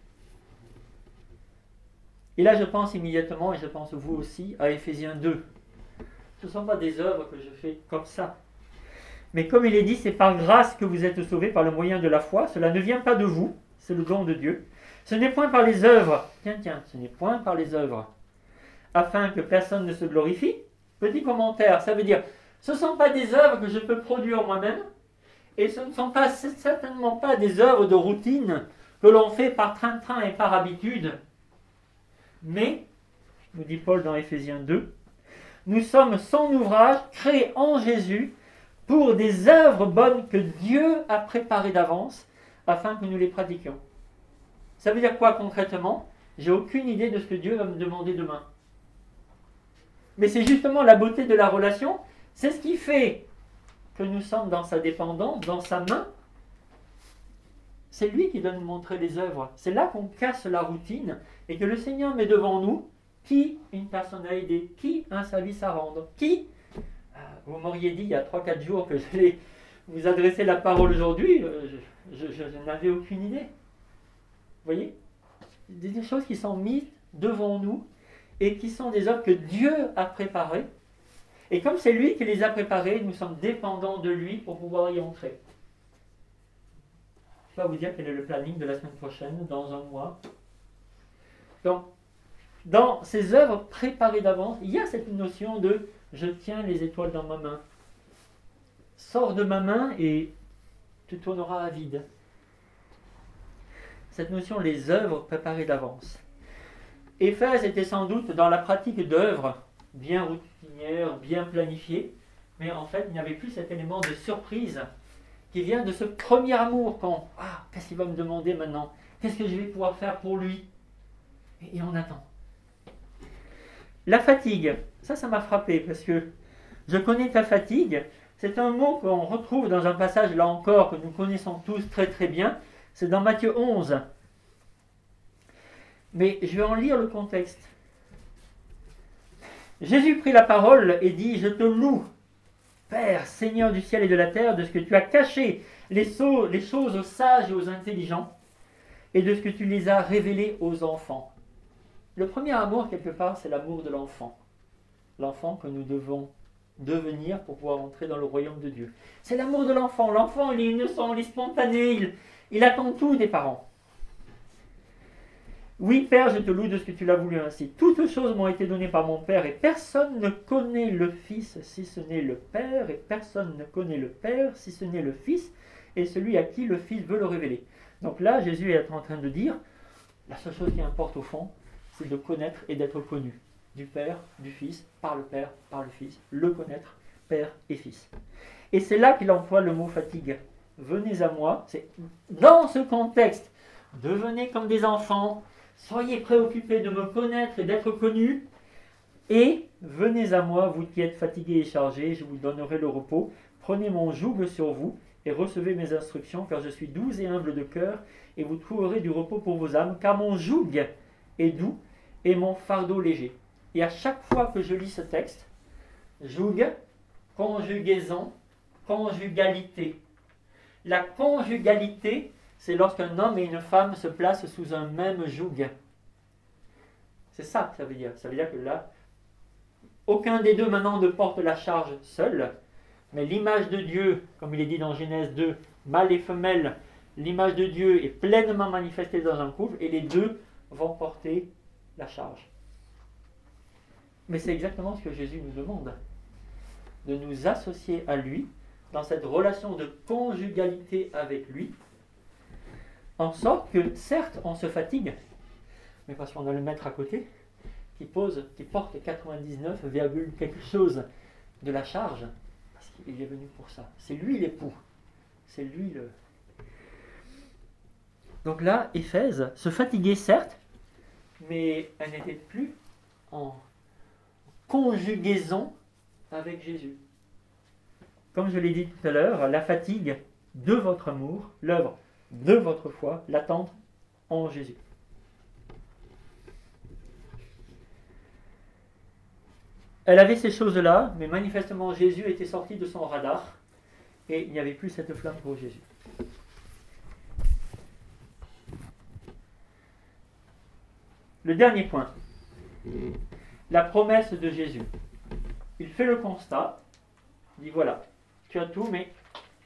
Et là je pense immédiatement, et je pense vous aussi, à Éphésiens deux. Ce ne sont pas des œuvres que je fais comme ça. Mais comme il est dit, c'est par grâce que vous êtes sauvés par le moyen de la foi. Cela ne vient pas de vous, c'est le don de Dieu. Ce n'est point par les œuvres. Tiens, tiens, ce n'est point par les œuvres. Afin que personne ne se glorifie. Petit commentaire, ça veut dire, ce ne sont pas des œuvres que je peux produire moi-même. Et ce ne sont pas, certainement pas des œuvres de routine que l'on fait par train-train et par habitude. Mais, nous dit Paul dans Éphésiens deux, nous sommes son ouvrage créé en Jésus pour des œuvres bonnes que Dieu a préparées d'avance afin que nous les pratiquions. Ça veut dire quoi concrètement? J'ai aucune idée de ce que Dieu va me demander demain. Mais c'est justement la beauté de la relation, c'est ce qui fait que nous sommes dans sa dépendance, dans sa main. C'est lui qui doit nous montrer les œuvres. C'est là qu'on casse la routine et que le Seigneur met devant nous qui une personne à aider, qui un service à rendre, qui, vous m'auriez dit il y a trois quatre jours que j'allais vous adresser la parole aujourd'hui, je, je, je, je n'avais aucune idée. Vous voyez? Des choses qui sont mises devant nous et qui sont des œuvres que Dieu a préparées. Et comme c'est lui qui les a préparées, nous sommes dépendants de lui pour pouvoir y entrer. Je vais vous dire quel est le planning de la semaine prochaine, dans un mois. Donc, dans ces œuvres préparées d'avance, il y a cette notion de « je tiens les étoiles dans ma main ». Sors de ma main et tu tourneras à vide. Cette notion, les œuvres préparées d'avance. Éphèse était sans doute dans la pratique d'œuvres bien routinières, bien planifiées, mais en fait, il n'y avait plus cet élément de surprise qui vient de ce premier amour quand « Ah, qu'est-ce qu'il va me demander maintenant? Qu'est-ce que je vais pouvoir faire pour lui ?» Et on attend. La fatigue, ça, ça m'a frappé parce que je connais ta fatigue. C'est un mot qu'on retrouve dans un passage, là encore, que nous connaissons tous très très bien. C'est dans Matthieu onze. Mais je vais en lire le contexte. Jésus prit la parole et dit « Je te loue, Père, Seigneur du ciel et de la terre, de ce que tu as caché les, so- les choses aux sages et aux intelligents, et de ce que tu les as révélées aux enfants. » Le premier amour, quelque part, c'est l'amour de l'enfant. L'enfant que nous devons devenir pour pouvoir entrer dans le royaume de Dieu. C'est l'amour de l'enfant. L'enfant, il est innocent, il est spontané, il, il attend tout des parents. Oui, Père, je te loue de ce que tu l'as voulu ainsi. Toutes choses m'ont été données par mon Père, et personne ne connaît le Fils si ce n'est le Père, et personne ne connaît le Père si ce n'est le Fils, et celui à qui le Fils veut le révéler. Donc là, Jésus est en train de dire, la seule chose qui importe au fond, c'est de connaître et d'être connu. Du Père, du Fils, par le Père, par le Fils. Le connaître, Père et Fils. Et c'est là qu'il emploie le mot fatigue. Venez à moi, c'est dans ce contexte. Devenez comme des enfants, soyez préoccupés de me connaître et d'être connus. Et venez à moi, vous qui êtes fatigués et chargés, je vous donnerai le repos. Prenez mon joug sur vous et recevez mes instructions, car je suis doux et humble de cœur, et vous trouverez du repos pour vos âmes, car mon joug est doux et mon fardeau léger. Et à chaque fois que je lis ce texte, joug, conjugaison, conjugalité. La conjugalité, c'est lorsqu'un homme et une femme se placent sous un même joug. C'est ça que ça veut dire. Ça veut dire que là, aucun des deux maintenant ne porte la charge seul, mais l'image de Dieu, comme il est dit dans Genèse deux, mâle et femelle, l'image de Dieu est pleinement manifestée dans un couple et les deux vont porter la charge. Mais c'est exactement ce que Jésus nous demande, de nous associer à lui dans cette relation de conjugalité avec lui, en sorte que, certes, on se fatigue, mais parce qu'on a le maître à côté, qui pose, qui porte quatre-vingt-dix-neuf, quelque chose de la charge, parce qu'il est venu pour ça. C'est lui l'époux. C'est lui le... Donc là, Éphèse se fatiguait, certes, mais elle n'était plus en conjugaison avec Jésus. Comme je l'ai dit tout à l'heure, la fatigue de votre amour, l'œuvre de votre foi, l'attente en Jésus. Elle avait ces choses-là, mais manifestement Jésus était sorti de son radar et il n'y avait plus cette flamme pour Jésus. Le dernier point, la promesse de Jésus. Il fait le constat, il dit voilà, tu as tout, mais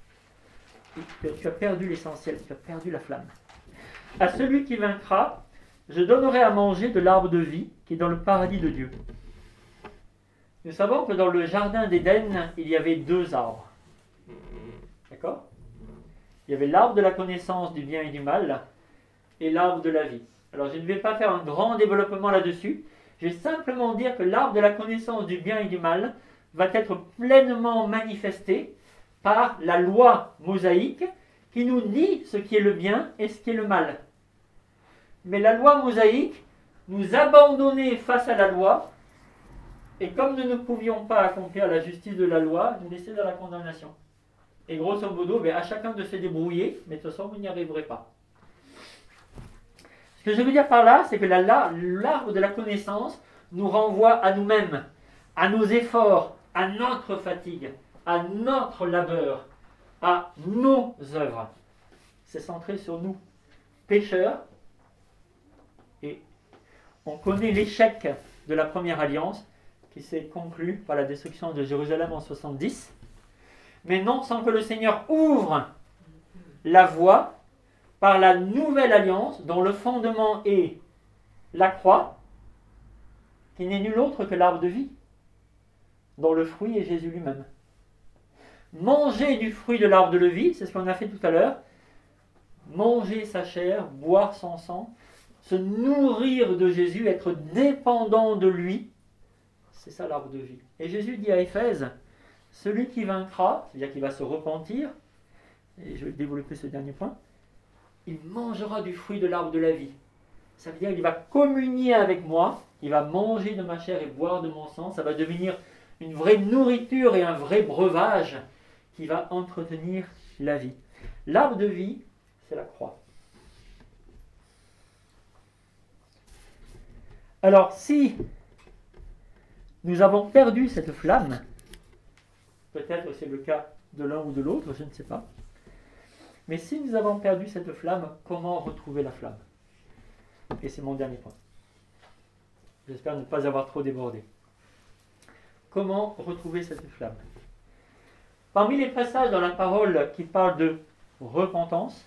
tu as perdu l'essentiel, tu as perdu la flamme. À celui qui vaincra, je donnerai à manger de l'arbre de vie qui est dans le paradis de Dieu. Nous savons que dans le jardin d'Éden, il y avait deux arbres. D'accord ? Il y avait l'arbre de la connaissance du bien et du mal et l'arbre de la vie. Alors je ne vais pas faire un grand développement là-dessus. Je vais simplement dire que l'arbre de la connaissance du bien et du mal va être pleinement manifesté par la loi mosaïque qui nous dit ce qui est le bien et ce qui est le mal. Mais la loi mosaïque nous abandonnait face à la loi, et comme nous ne pouvions pas accomplir la justice de la loi, nous laissait dans la condamnation. Et grosso modo, ben, à chacun de se débrouiller, mais de toute façon, vous n'y arriverez pas. Ce que je veux dire par là, c'est que la, la, l'arbre de la connaissance nous renvoie à nous-mêmes, à nos efforts, à notre fatigue, à notre labeur, à nos œuvres. C'est centré sur nous, pécheurs, et on connaît l'échec de la première alliance qui s'est conclue par la destruction de Jérusalem en soixante-dix, mais non sans que le Seigneur ouvre la voie par la nouvelle alliance dont le fondement est la croix, qui n'est nul autre que l'arbre de vie, dont le fruit est Jésus lui-même. Manger du fruit de l'arbre de la vie, c'est ce qu'on a fait tout à l'heure, manger sa chair, boire son sang, se nourrir de Jésus, être dépendant de lui, c'est ça l'arbre de vie. Et Jésus dit à Éphèse, celui qui vaincra, c'est-à-dire qui va se repentir, et je vais développer ce dernier point, il mangera du fruit de l'arbre de la vie. Ça veut dire qu'il va communier avec moi, il va manger de ma chair et boire de mon sang, ça va devenir une vraie nourriture et un vrai breuvage qui va entretenir la vie. L'arbre de vie, c'est la croix. Alors, si nous avons perdu cette flamme, peut-être c'est le cas de l'un ou de l'autre, je ne sais pas, mais si nous avons perdu cette flamme, comment retrouver la flamme ? Et c'est mon dernier point. J'espère ne pas avoir trop débordé. Comment retrouver cette flamme ? Parmi les passages dans la parole qui parlent de repentance,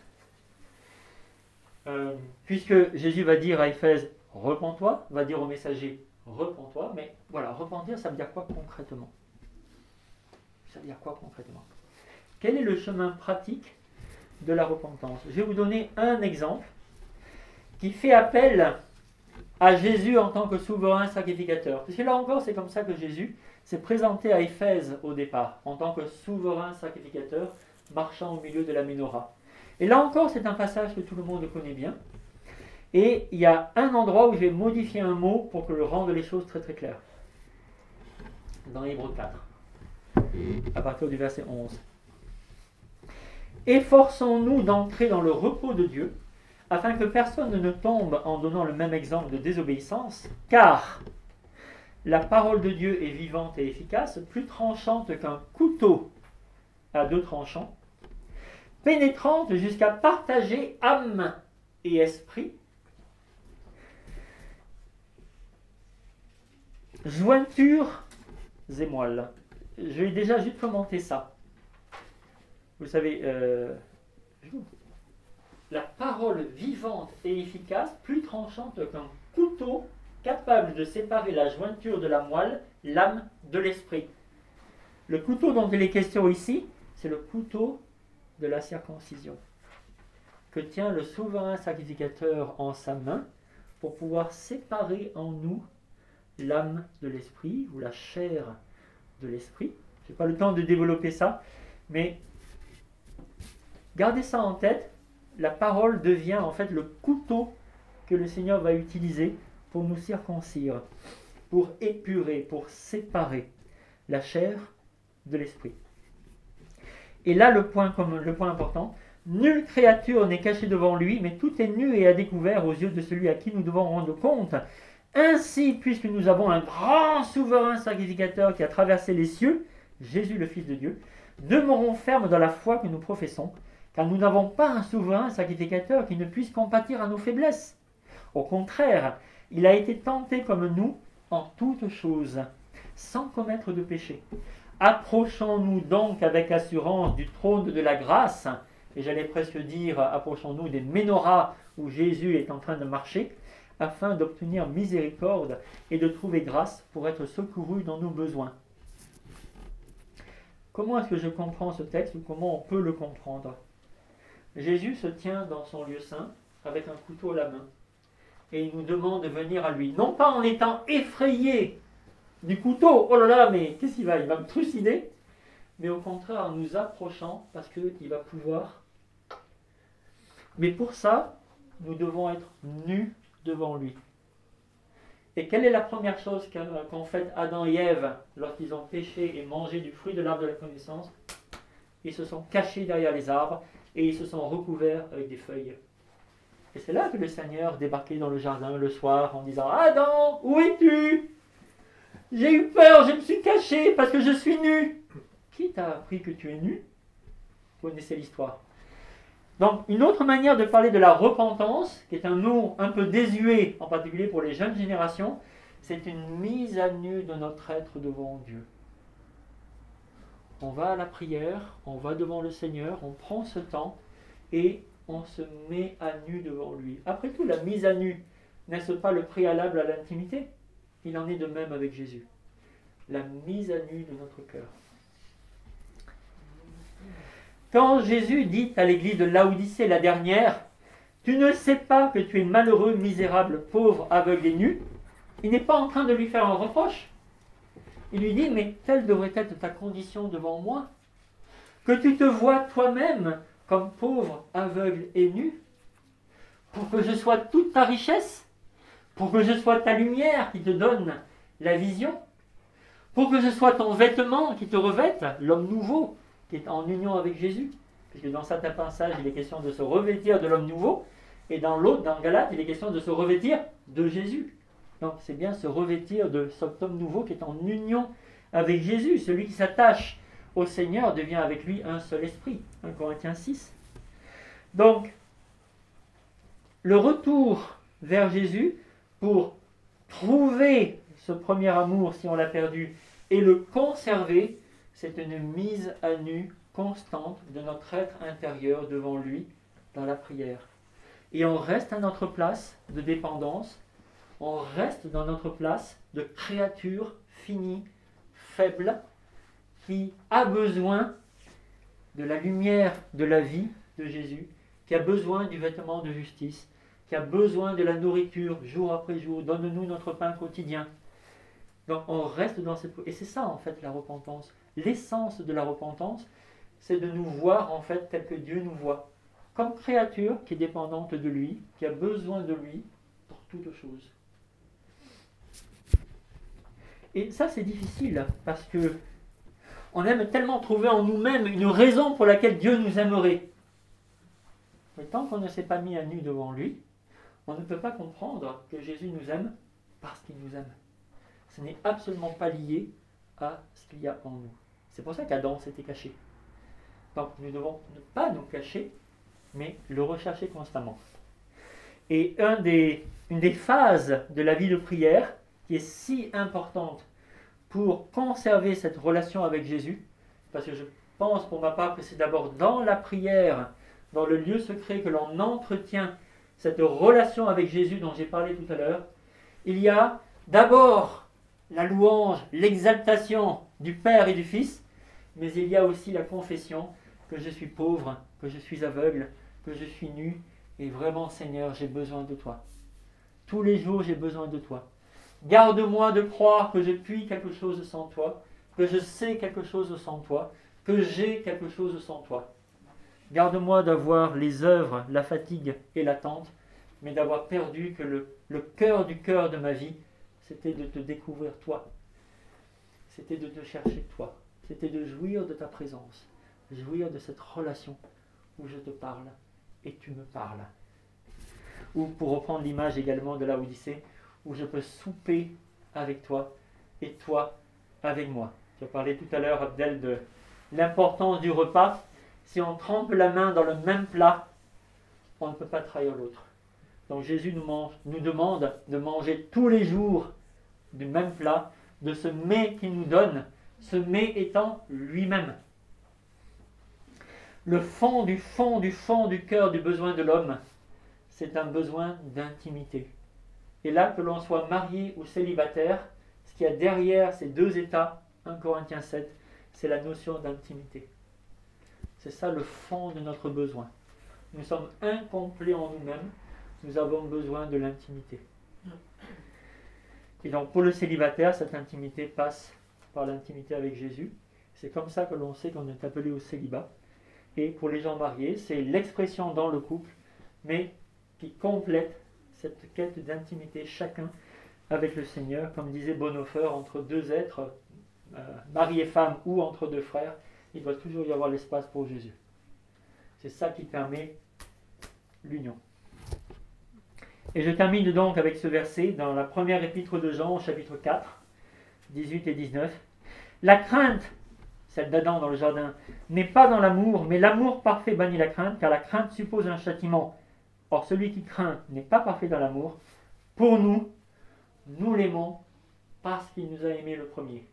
euh, puisque Jésus va dire à Éphèse, repens-toi, va dire au messager, repens-toi, mais voilà, repentir, ça veut dire quoi concrètement ? Ça veut dire quoi concrètement ? Quel est le chemin pratique de la repentance ? Je vais vous donner un exemple qui fait appel à Jésus en tant que souverain sacrificateur. Parce que là encore, c'est comme ça que Jésus s'est présenté à Éphèse au départ, en tant que souverain sacrificateur, marchant au milieu de la menorah. Et là encore, c'est un passage que tout le monde connaît bien. Et il y a un endroit où je vais modifier un mot pour que le rende les choses très très claires. dans Hébreux quatre, à partir du verset onze. Efforçons-nous d'entrer dans le repos de Dieu, afin que personne ne tombe en donnant le même exemple de désobéissance, car la parole de Dieu est vivante et efficace, plus tranchante qu'un couteau à deux tranchants, pénétrante jusqu'à partager âme et esprit, jointures et moelle. Je vais déjà juste commenter ça. Vous savez, euh, la parole vivante et efficace, plus tranchante qu'un couteau, capable de séparer la jointure de la moelle, l'âme de l'esprit. Le couteau dont il est question ici, c'est le couteau de la circoncision, que tient le souverain sacrificateur en sa main pour pouvoir séparer en nous l'âme de l'esprit ou la chair de l'esprit. Je n'ai pas le temps de développer ça, mais gardez ça en tête. La parole devient en fait le couteau que le Seigneur va utiliser pour nous circoncire, pour épurer, pour séparer la chair de l'esprit. Et là, le point, comme, le point important, nulle créature n'est cachée devant lui, mais tout est nu et à découvert aux yeux de celui à qui nous devons rendre compte. Ainsi, puisque nous avons un grand souverain sacrificateur qui a traversé les cieux, Jésus le Fils de Dieu, demeurons fermes dans la foi que nous professons, car nous n'avons pas un souverain sacrificateur qui ne puisse compatir à nos faiblesses. Au contraire, il a été tenté comme nous en toutes choses, sans commettre de péché. Approchons-nous donc avec assurance du trône de la grâce, et j'allais presque dire, approchons-nous des menorahs où Jésus est en train de marcher, afin d'obtenir miséricorde et de trouver grâce pour être secouru dans nos besoins. Comment est-ce que je comprends ce texte, ou comment on peut le comprendre? Jésus se tient dans son lieu saint avec un couteau à la main, et il nous demande de venir à lui, non pas en étant effrayé du couteau, oh là là, mais qu'est-ce qu'il va, il va me trucider, mais au contraire en nous approchant, parce qu'il va pouvoir. Mais pour ça, nous devons être nus devant lui. Et quelle est la première chose qu'ont fait Adam et Ève lorsqu'ils ont péché et mangé du fruit de l'arbre de la connaissance? Ils se sont cachés derrière les arbres et ils se sont recouverts avec des feuilles. Et c'est là que le Seigneur débarquait dans le jardin le soir en disant « Adam, où es-tu? J'ai eu peur, je me suis caché parce que je suis nu. » Qui t'a appris que tu es nu? Vous connaissez l'histoire. Donc, une autre manière de parler de la repentance, qui est un mot un peu désuet, en particulier pour les jeunes générations, c'est une mise à nu de notre être devant Dieu. On va à la prière, on va devant le Seigneur, on prend ce temps et on se met à nu devant lui. Après tout, la mise à nu, n'est-ce pas le préalable à l'intimité? Il en est de même avec Jésus. La mise à nu de notre cœur. Quand Jésus dit à l'église de Laodicée, la dernière, « Tu ne sais pas que tu es malheureux, misérable, pauvre, aveugle et nu », il n'est pas en train de lui faire un reproche. Il lui dit, mais telle devrait être ta condition devant moi, que tu te vois toi-même comme pauvre, aveugle et nu, pour que je sois toute ta richesse, pour que je sois ta lumière qui te donne la vision, pour que je sois ton vêtement qui te revête, l'homme nouveau, qui est en union avec Jésus, puisque dans certains passages, il est question de se revêtir de l'homme nouveau, et dans l'autre, dans Galates, il est question de se revêtir de Jésus. Donc c'est bien se revêtir de cet homme nouveau qui est en union avec Jésus. Celui qui s'attache au Seigneur devient avec lui un seul esprit. un Corinthiens six. Donc, le retour vers Jésus pour trouver ce premier amour si on l'a perdu et le conserver, c'est une mise à nu constante de notre être intérieur devant lui dans la prière. Et on reste à notre place de dépendance, on reste dans notre place de créature finie, faible, qui a besoin de la lumière de la vie de Jésus, qui a besoin du vêtement de justice, qui a besoin de la nourriture jour après jour. Donne-nous notre pain quotidien. Donc on reste dans cette... Et c'est ça en fait la repentance. L'essence de la repentance, c'est de nous voir en fait tel que Dieu nous voit. Comme créature qui est dépendante de lui, qui a besoin de lui pour toute chose. Et ça, c'est difficile parce que on aime tellement trouver en nous-mêmes une raison pour laquelle Dieu nous aimerait. Mais tant qu'on ne s'est pas mis à nu devant lui, on ne peut pas comprendre que Jésus nous aime parce qu'il nous aime. Ce n'est absolument pas lié à ce qu'il y a en nous. C'est pour ça qu'Adam s'était caché. Donc nous devons ne pas nous cacher, mais le rechercher constamment. Et un des, une des phases de la vie de prière qui est si importante pour conserver cette relation avec Jésus, parce que je pense pour ma part que c'est d'abord dans la prière, dans le lieu secret que l'on entretient cette relation avec Jésus dont j'ai parlé tout à l'heure. Il y a d'abord la louange, l'exaltation du Père et du Fils, mais il y a aussi la confession que je suis pauvre, que je suis aveugle, que je suis nu, et vraiment Seigneur, j'ai besoin de toi. Tous les jours, j'ai besoin de toi. Garde-moi de croire que je puis quelque chose sans toi, que je sais quelque chose sans toi, que j'ai quelque chose sans toi. Garde-moi d'avoir les œuvres, la fatigue et l'attente, mais d'avoir perdu que le, le cœur du cœur de ma vie, c'était de te découvrir toi. C'était de te chercher toi. C'était de jouir de ta présence, jouir de cette relation où je te parle et tu me parles. Ou pour reprendre l'image également de la Odyssée, où je peux souper avec toi et toi avec moi. Tu as parlé tout à l'heure, Abdel, de l'importance du repas. Si on trempe la main dans le même plat, on ne peut pas trahir l'autre. Donc Jésus nous, mange, nous demande de manger tous les jours du même plat, de ce mets qu'il nous donne, ce mets étant lui-même. Le fond du fond du fond du cœur du besoin de l'homme, c'est un besoin d'intimité. Et là, que l'on soit marié ou célibataire, ce qu'il y a derrière ces deux états, un Corinthiens sept, c'est la notion d'intimité. C'est ça le fond de notre besoin. Nous sommes incomplets en nous-mêmes, nous avons besoin de l'intimité. Et donc pour le célibataire, cette intimité passe par l'intimité avec Jésus. C'est comme ça que l'on sait qu'on est appelé au célibat. Et pour les gens mariés, c'est l'expression dans le couple, mais qui complète cette quête d'intimité chacun avec le Seigneur, comme disait Bonhoeffer, entre deux êtres, euh, mari et femme ou entre deux frères, il doit toujours y avoir l'espace pour Jésus. C'est ça qui permet l'union. Et je termine donc avec ce verset dans la première épître de Jean, au chapitre quatre, dix-huit et dix-neuf. La crainte, celle d'Adam dans le jardin, n'est pas dans l'amour, mais l'amour parfait bannit la crainte, car la crainte suppose un châtiment. Or, celui qui craint n'est pas parfait dans l'amour. Pour nous, nous l'aimons parce qu'il nous a aimés le premier.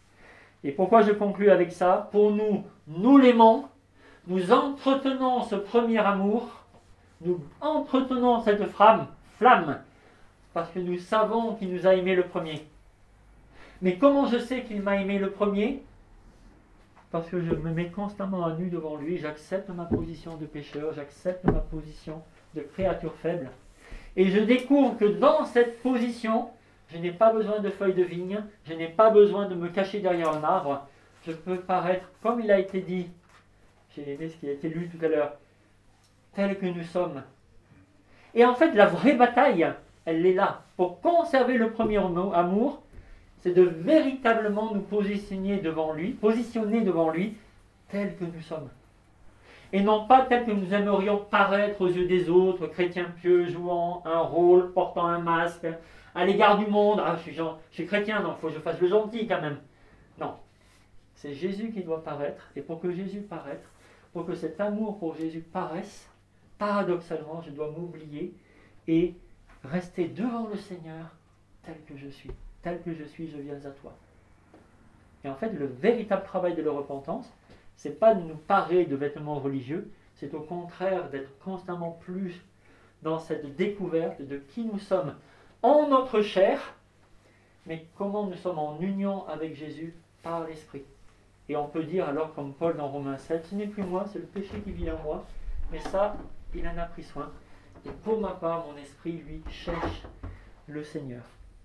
Et pourquoi je conclus avec ça? Pour nous, nous l'aimons, nous entretenons ce premier amour, nous entretenons cette flamme, flamme, parce que nous savons qu'il nous a aimés le premier. Mais comment je sais qu'il m'a aimé le premier? Parce que je me mets constamment à nu devant lui, j'accepte ma position de pécheur, j'accepte ma position de créature faible. Et je découvre que dans cette position, je n'ai pas besoin de feuilles de vigne, je n'ai pas besoin de me cacher derrière un arbre. Je peux paraître, comme il a été dit, j'ai aimé ce qui a été lu tout à l'heure, tel que nous sommes. Et en fait, la vraie bataille, elle est là. Pour conserver le premier amour, c'est de véritablement nous positionner devant lui, positionner devant lui, tel que nous sommes. Et non pas tel que nous aimerions paraître aux yeux des autres, chrétiens pieux, jouant un rôle, portant un masque, à l'égard du monde. Ah, je suis, genre, je suis chrétien, donc il faut que je fasse le gentil quand même. Non. C'est Jésus qui doit paraître. Et pour que Jésus paraisse, pour que cet amour pour Jésus paraisse, paradoxalement, je dois m'oublier et rester devant le Seigneur tel que je suis. Tel que je suis, je viens à toi. Et en fait, le véritable travail de la repentance, c'est pas de nous parer de vêtements religieux, c'est au contraire d'être constamment plus dans cette découverte de qui nous sommes en notre chair, mais comment nous sommes en union avec Jésus par l'Esprit. Et on peut dire alors, comme Paul dans Romains sept, ce n'est plus moi, c'est le péché qui vit en moi, mais ça, il en a pris soin. Et pour ma part, mon esprit, lui, cherche le Seigneur.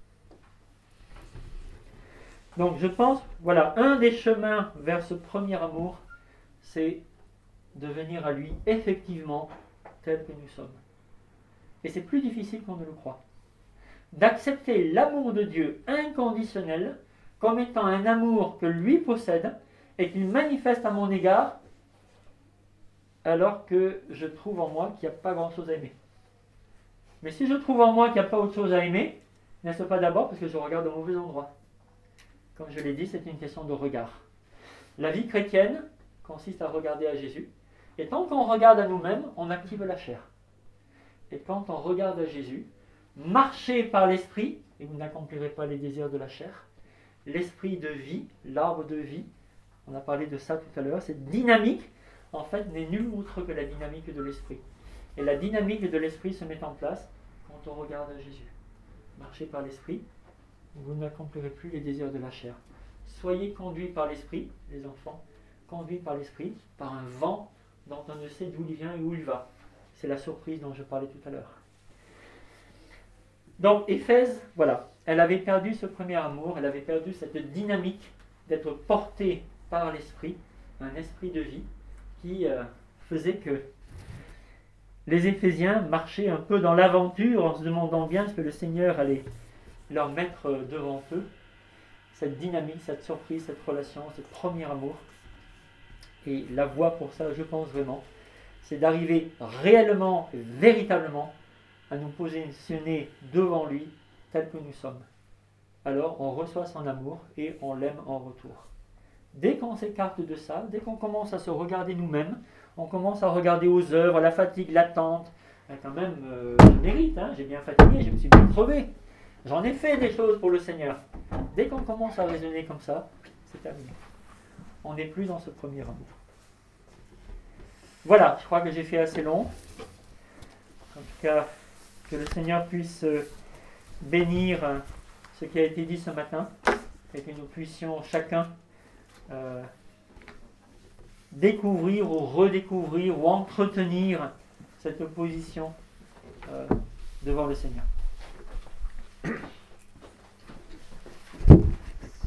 Donc je pense, voilà, un des chemins vers ce premier amour, c'est de venir à lui effectivement tel que nous sommes. Et c'est plus difficile qu'on ne le croit. D'accepter l'amour de Dieu inconditionnel, comme étant un amour que lui possède et qu'il manifeste à mon égard, alors que je trouve en moi qu'il n'y a pas grand-chose à aimer. Mais si je trouve en moi qu'il n'y a pas autre chose à aimer, n'est-ce pas d'abord parce que je regarde au mauvais endroit? Comme je l'ai dit, c'est une question de regard. La vie chrétienne consiste à regarder à Jésus. Et tant qu'on regarde à nous-mêmes, on active la chair. Et quand on regarde à Jésus, marchez par l'esprit, et vous n'accomplirez pas les désirs de la chair. L'esprit de vie, l'arbre de vie, on a parlé de ça tout à l'heure, cette dynamique, en fait, n'est nulle autre que la dynamique de l'esprit. Et la dynamique de l'esprit se met en place quand on regarde à Jésus. Marchez par l'esprit, vous n'accomplirez plus les désirs de la chair. Soyez conduits par l'esprit, les enfants, conduits par l'esprit, par un vent dont on ne sait d'où il vient et où il va. C'est la surprise dont je parlais tout à l'heure. Donc, Éphèse, voilà, elle avait perdu ce premier amour, elle avait perdu cette dynamique d'être portée par l'esprit, un esprit de vie qui euh, faisait que les Éphésiens marchaient un peu dans l'aventure en se demandant bien ce que le Seigneur allait leur mettre devant eux. Cette dynamique, cette surprise, cette relation, ce premier amour. Et la voie pour ça, je pense vraiment, c'est d'arriver réellement, véritablement, à nous positionner devant lui, tel que nous sommes. Alors, on reçoit son amour et on l'aime en retour. Dès qu'on s'écarte de ça, dès qu'on commence à se regarder nous-mêmes, on commence à regarder aux œuvres, la fatigue, l'attente. Ben quand même, euh, je mérite, hein, j'ai bien fatigué, je me suis bien crevé. J'en ai fait des choses pour le Seigneur. Dès qu'on commence à raisonner comme ça, c'est terminé. On n'est plus dans ce premier amour. Voilà, je crois que j'ai fait assez long. En tout cas, que le Seigneur puisse bénir ce qui a été dit ce matin et que nous puissions chacun euh, découvrir ou redécouvrir ou entretenir cette position euh, devant le Seigneur.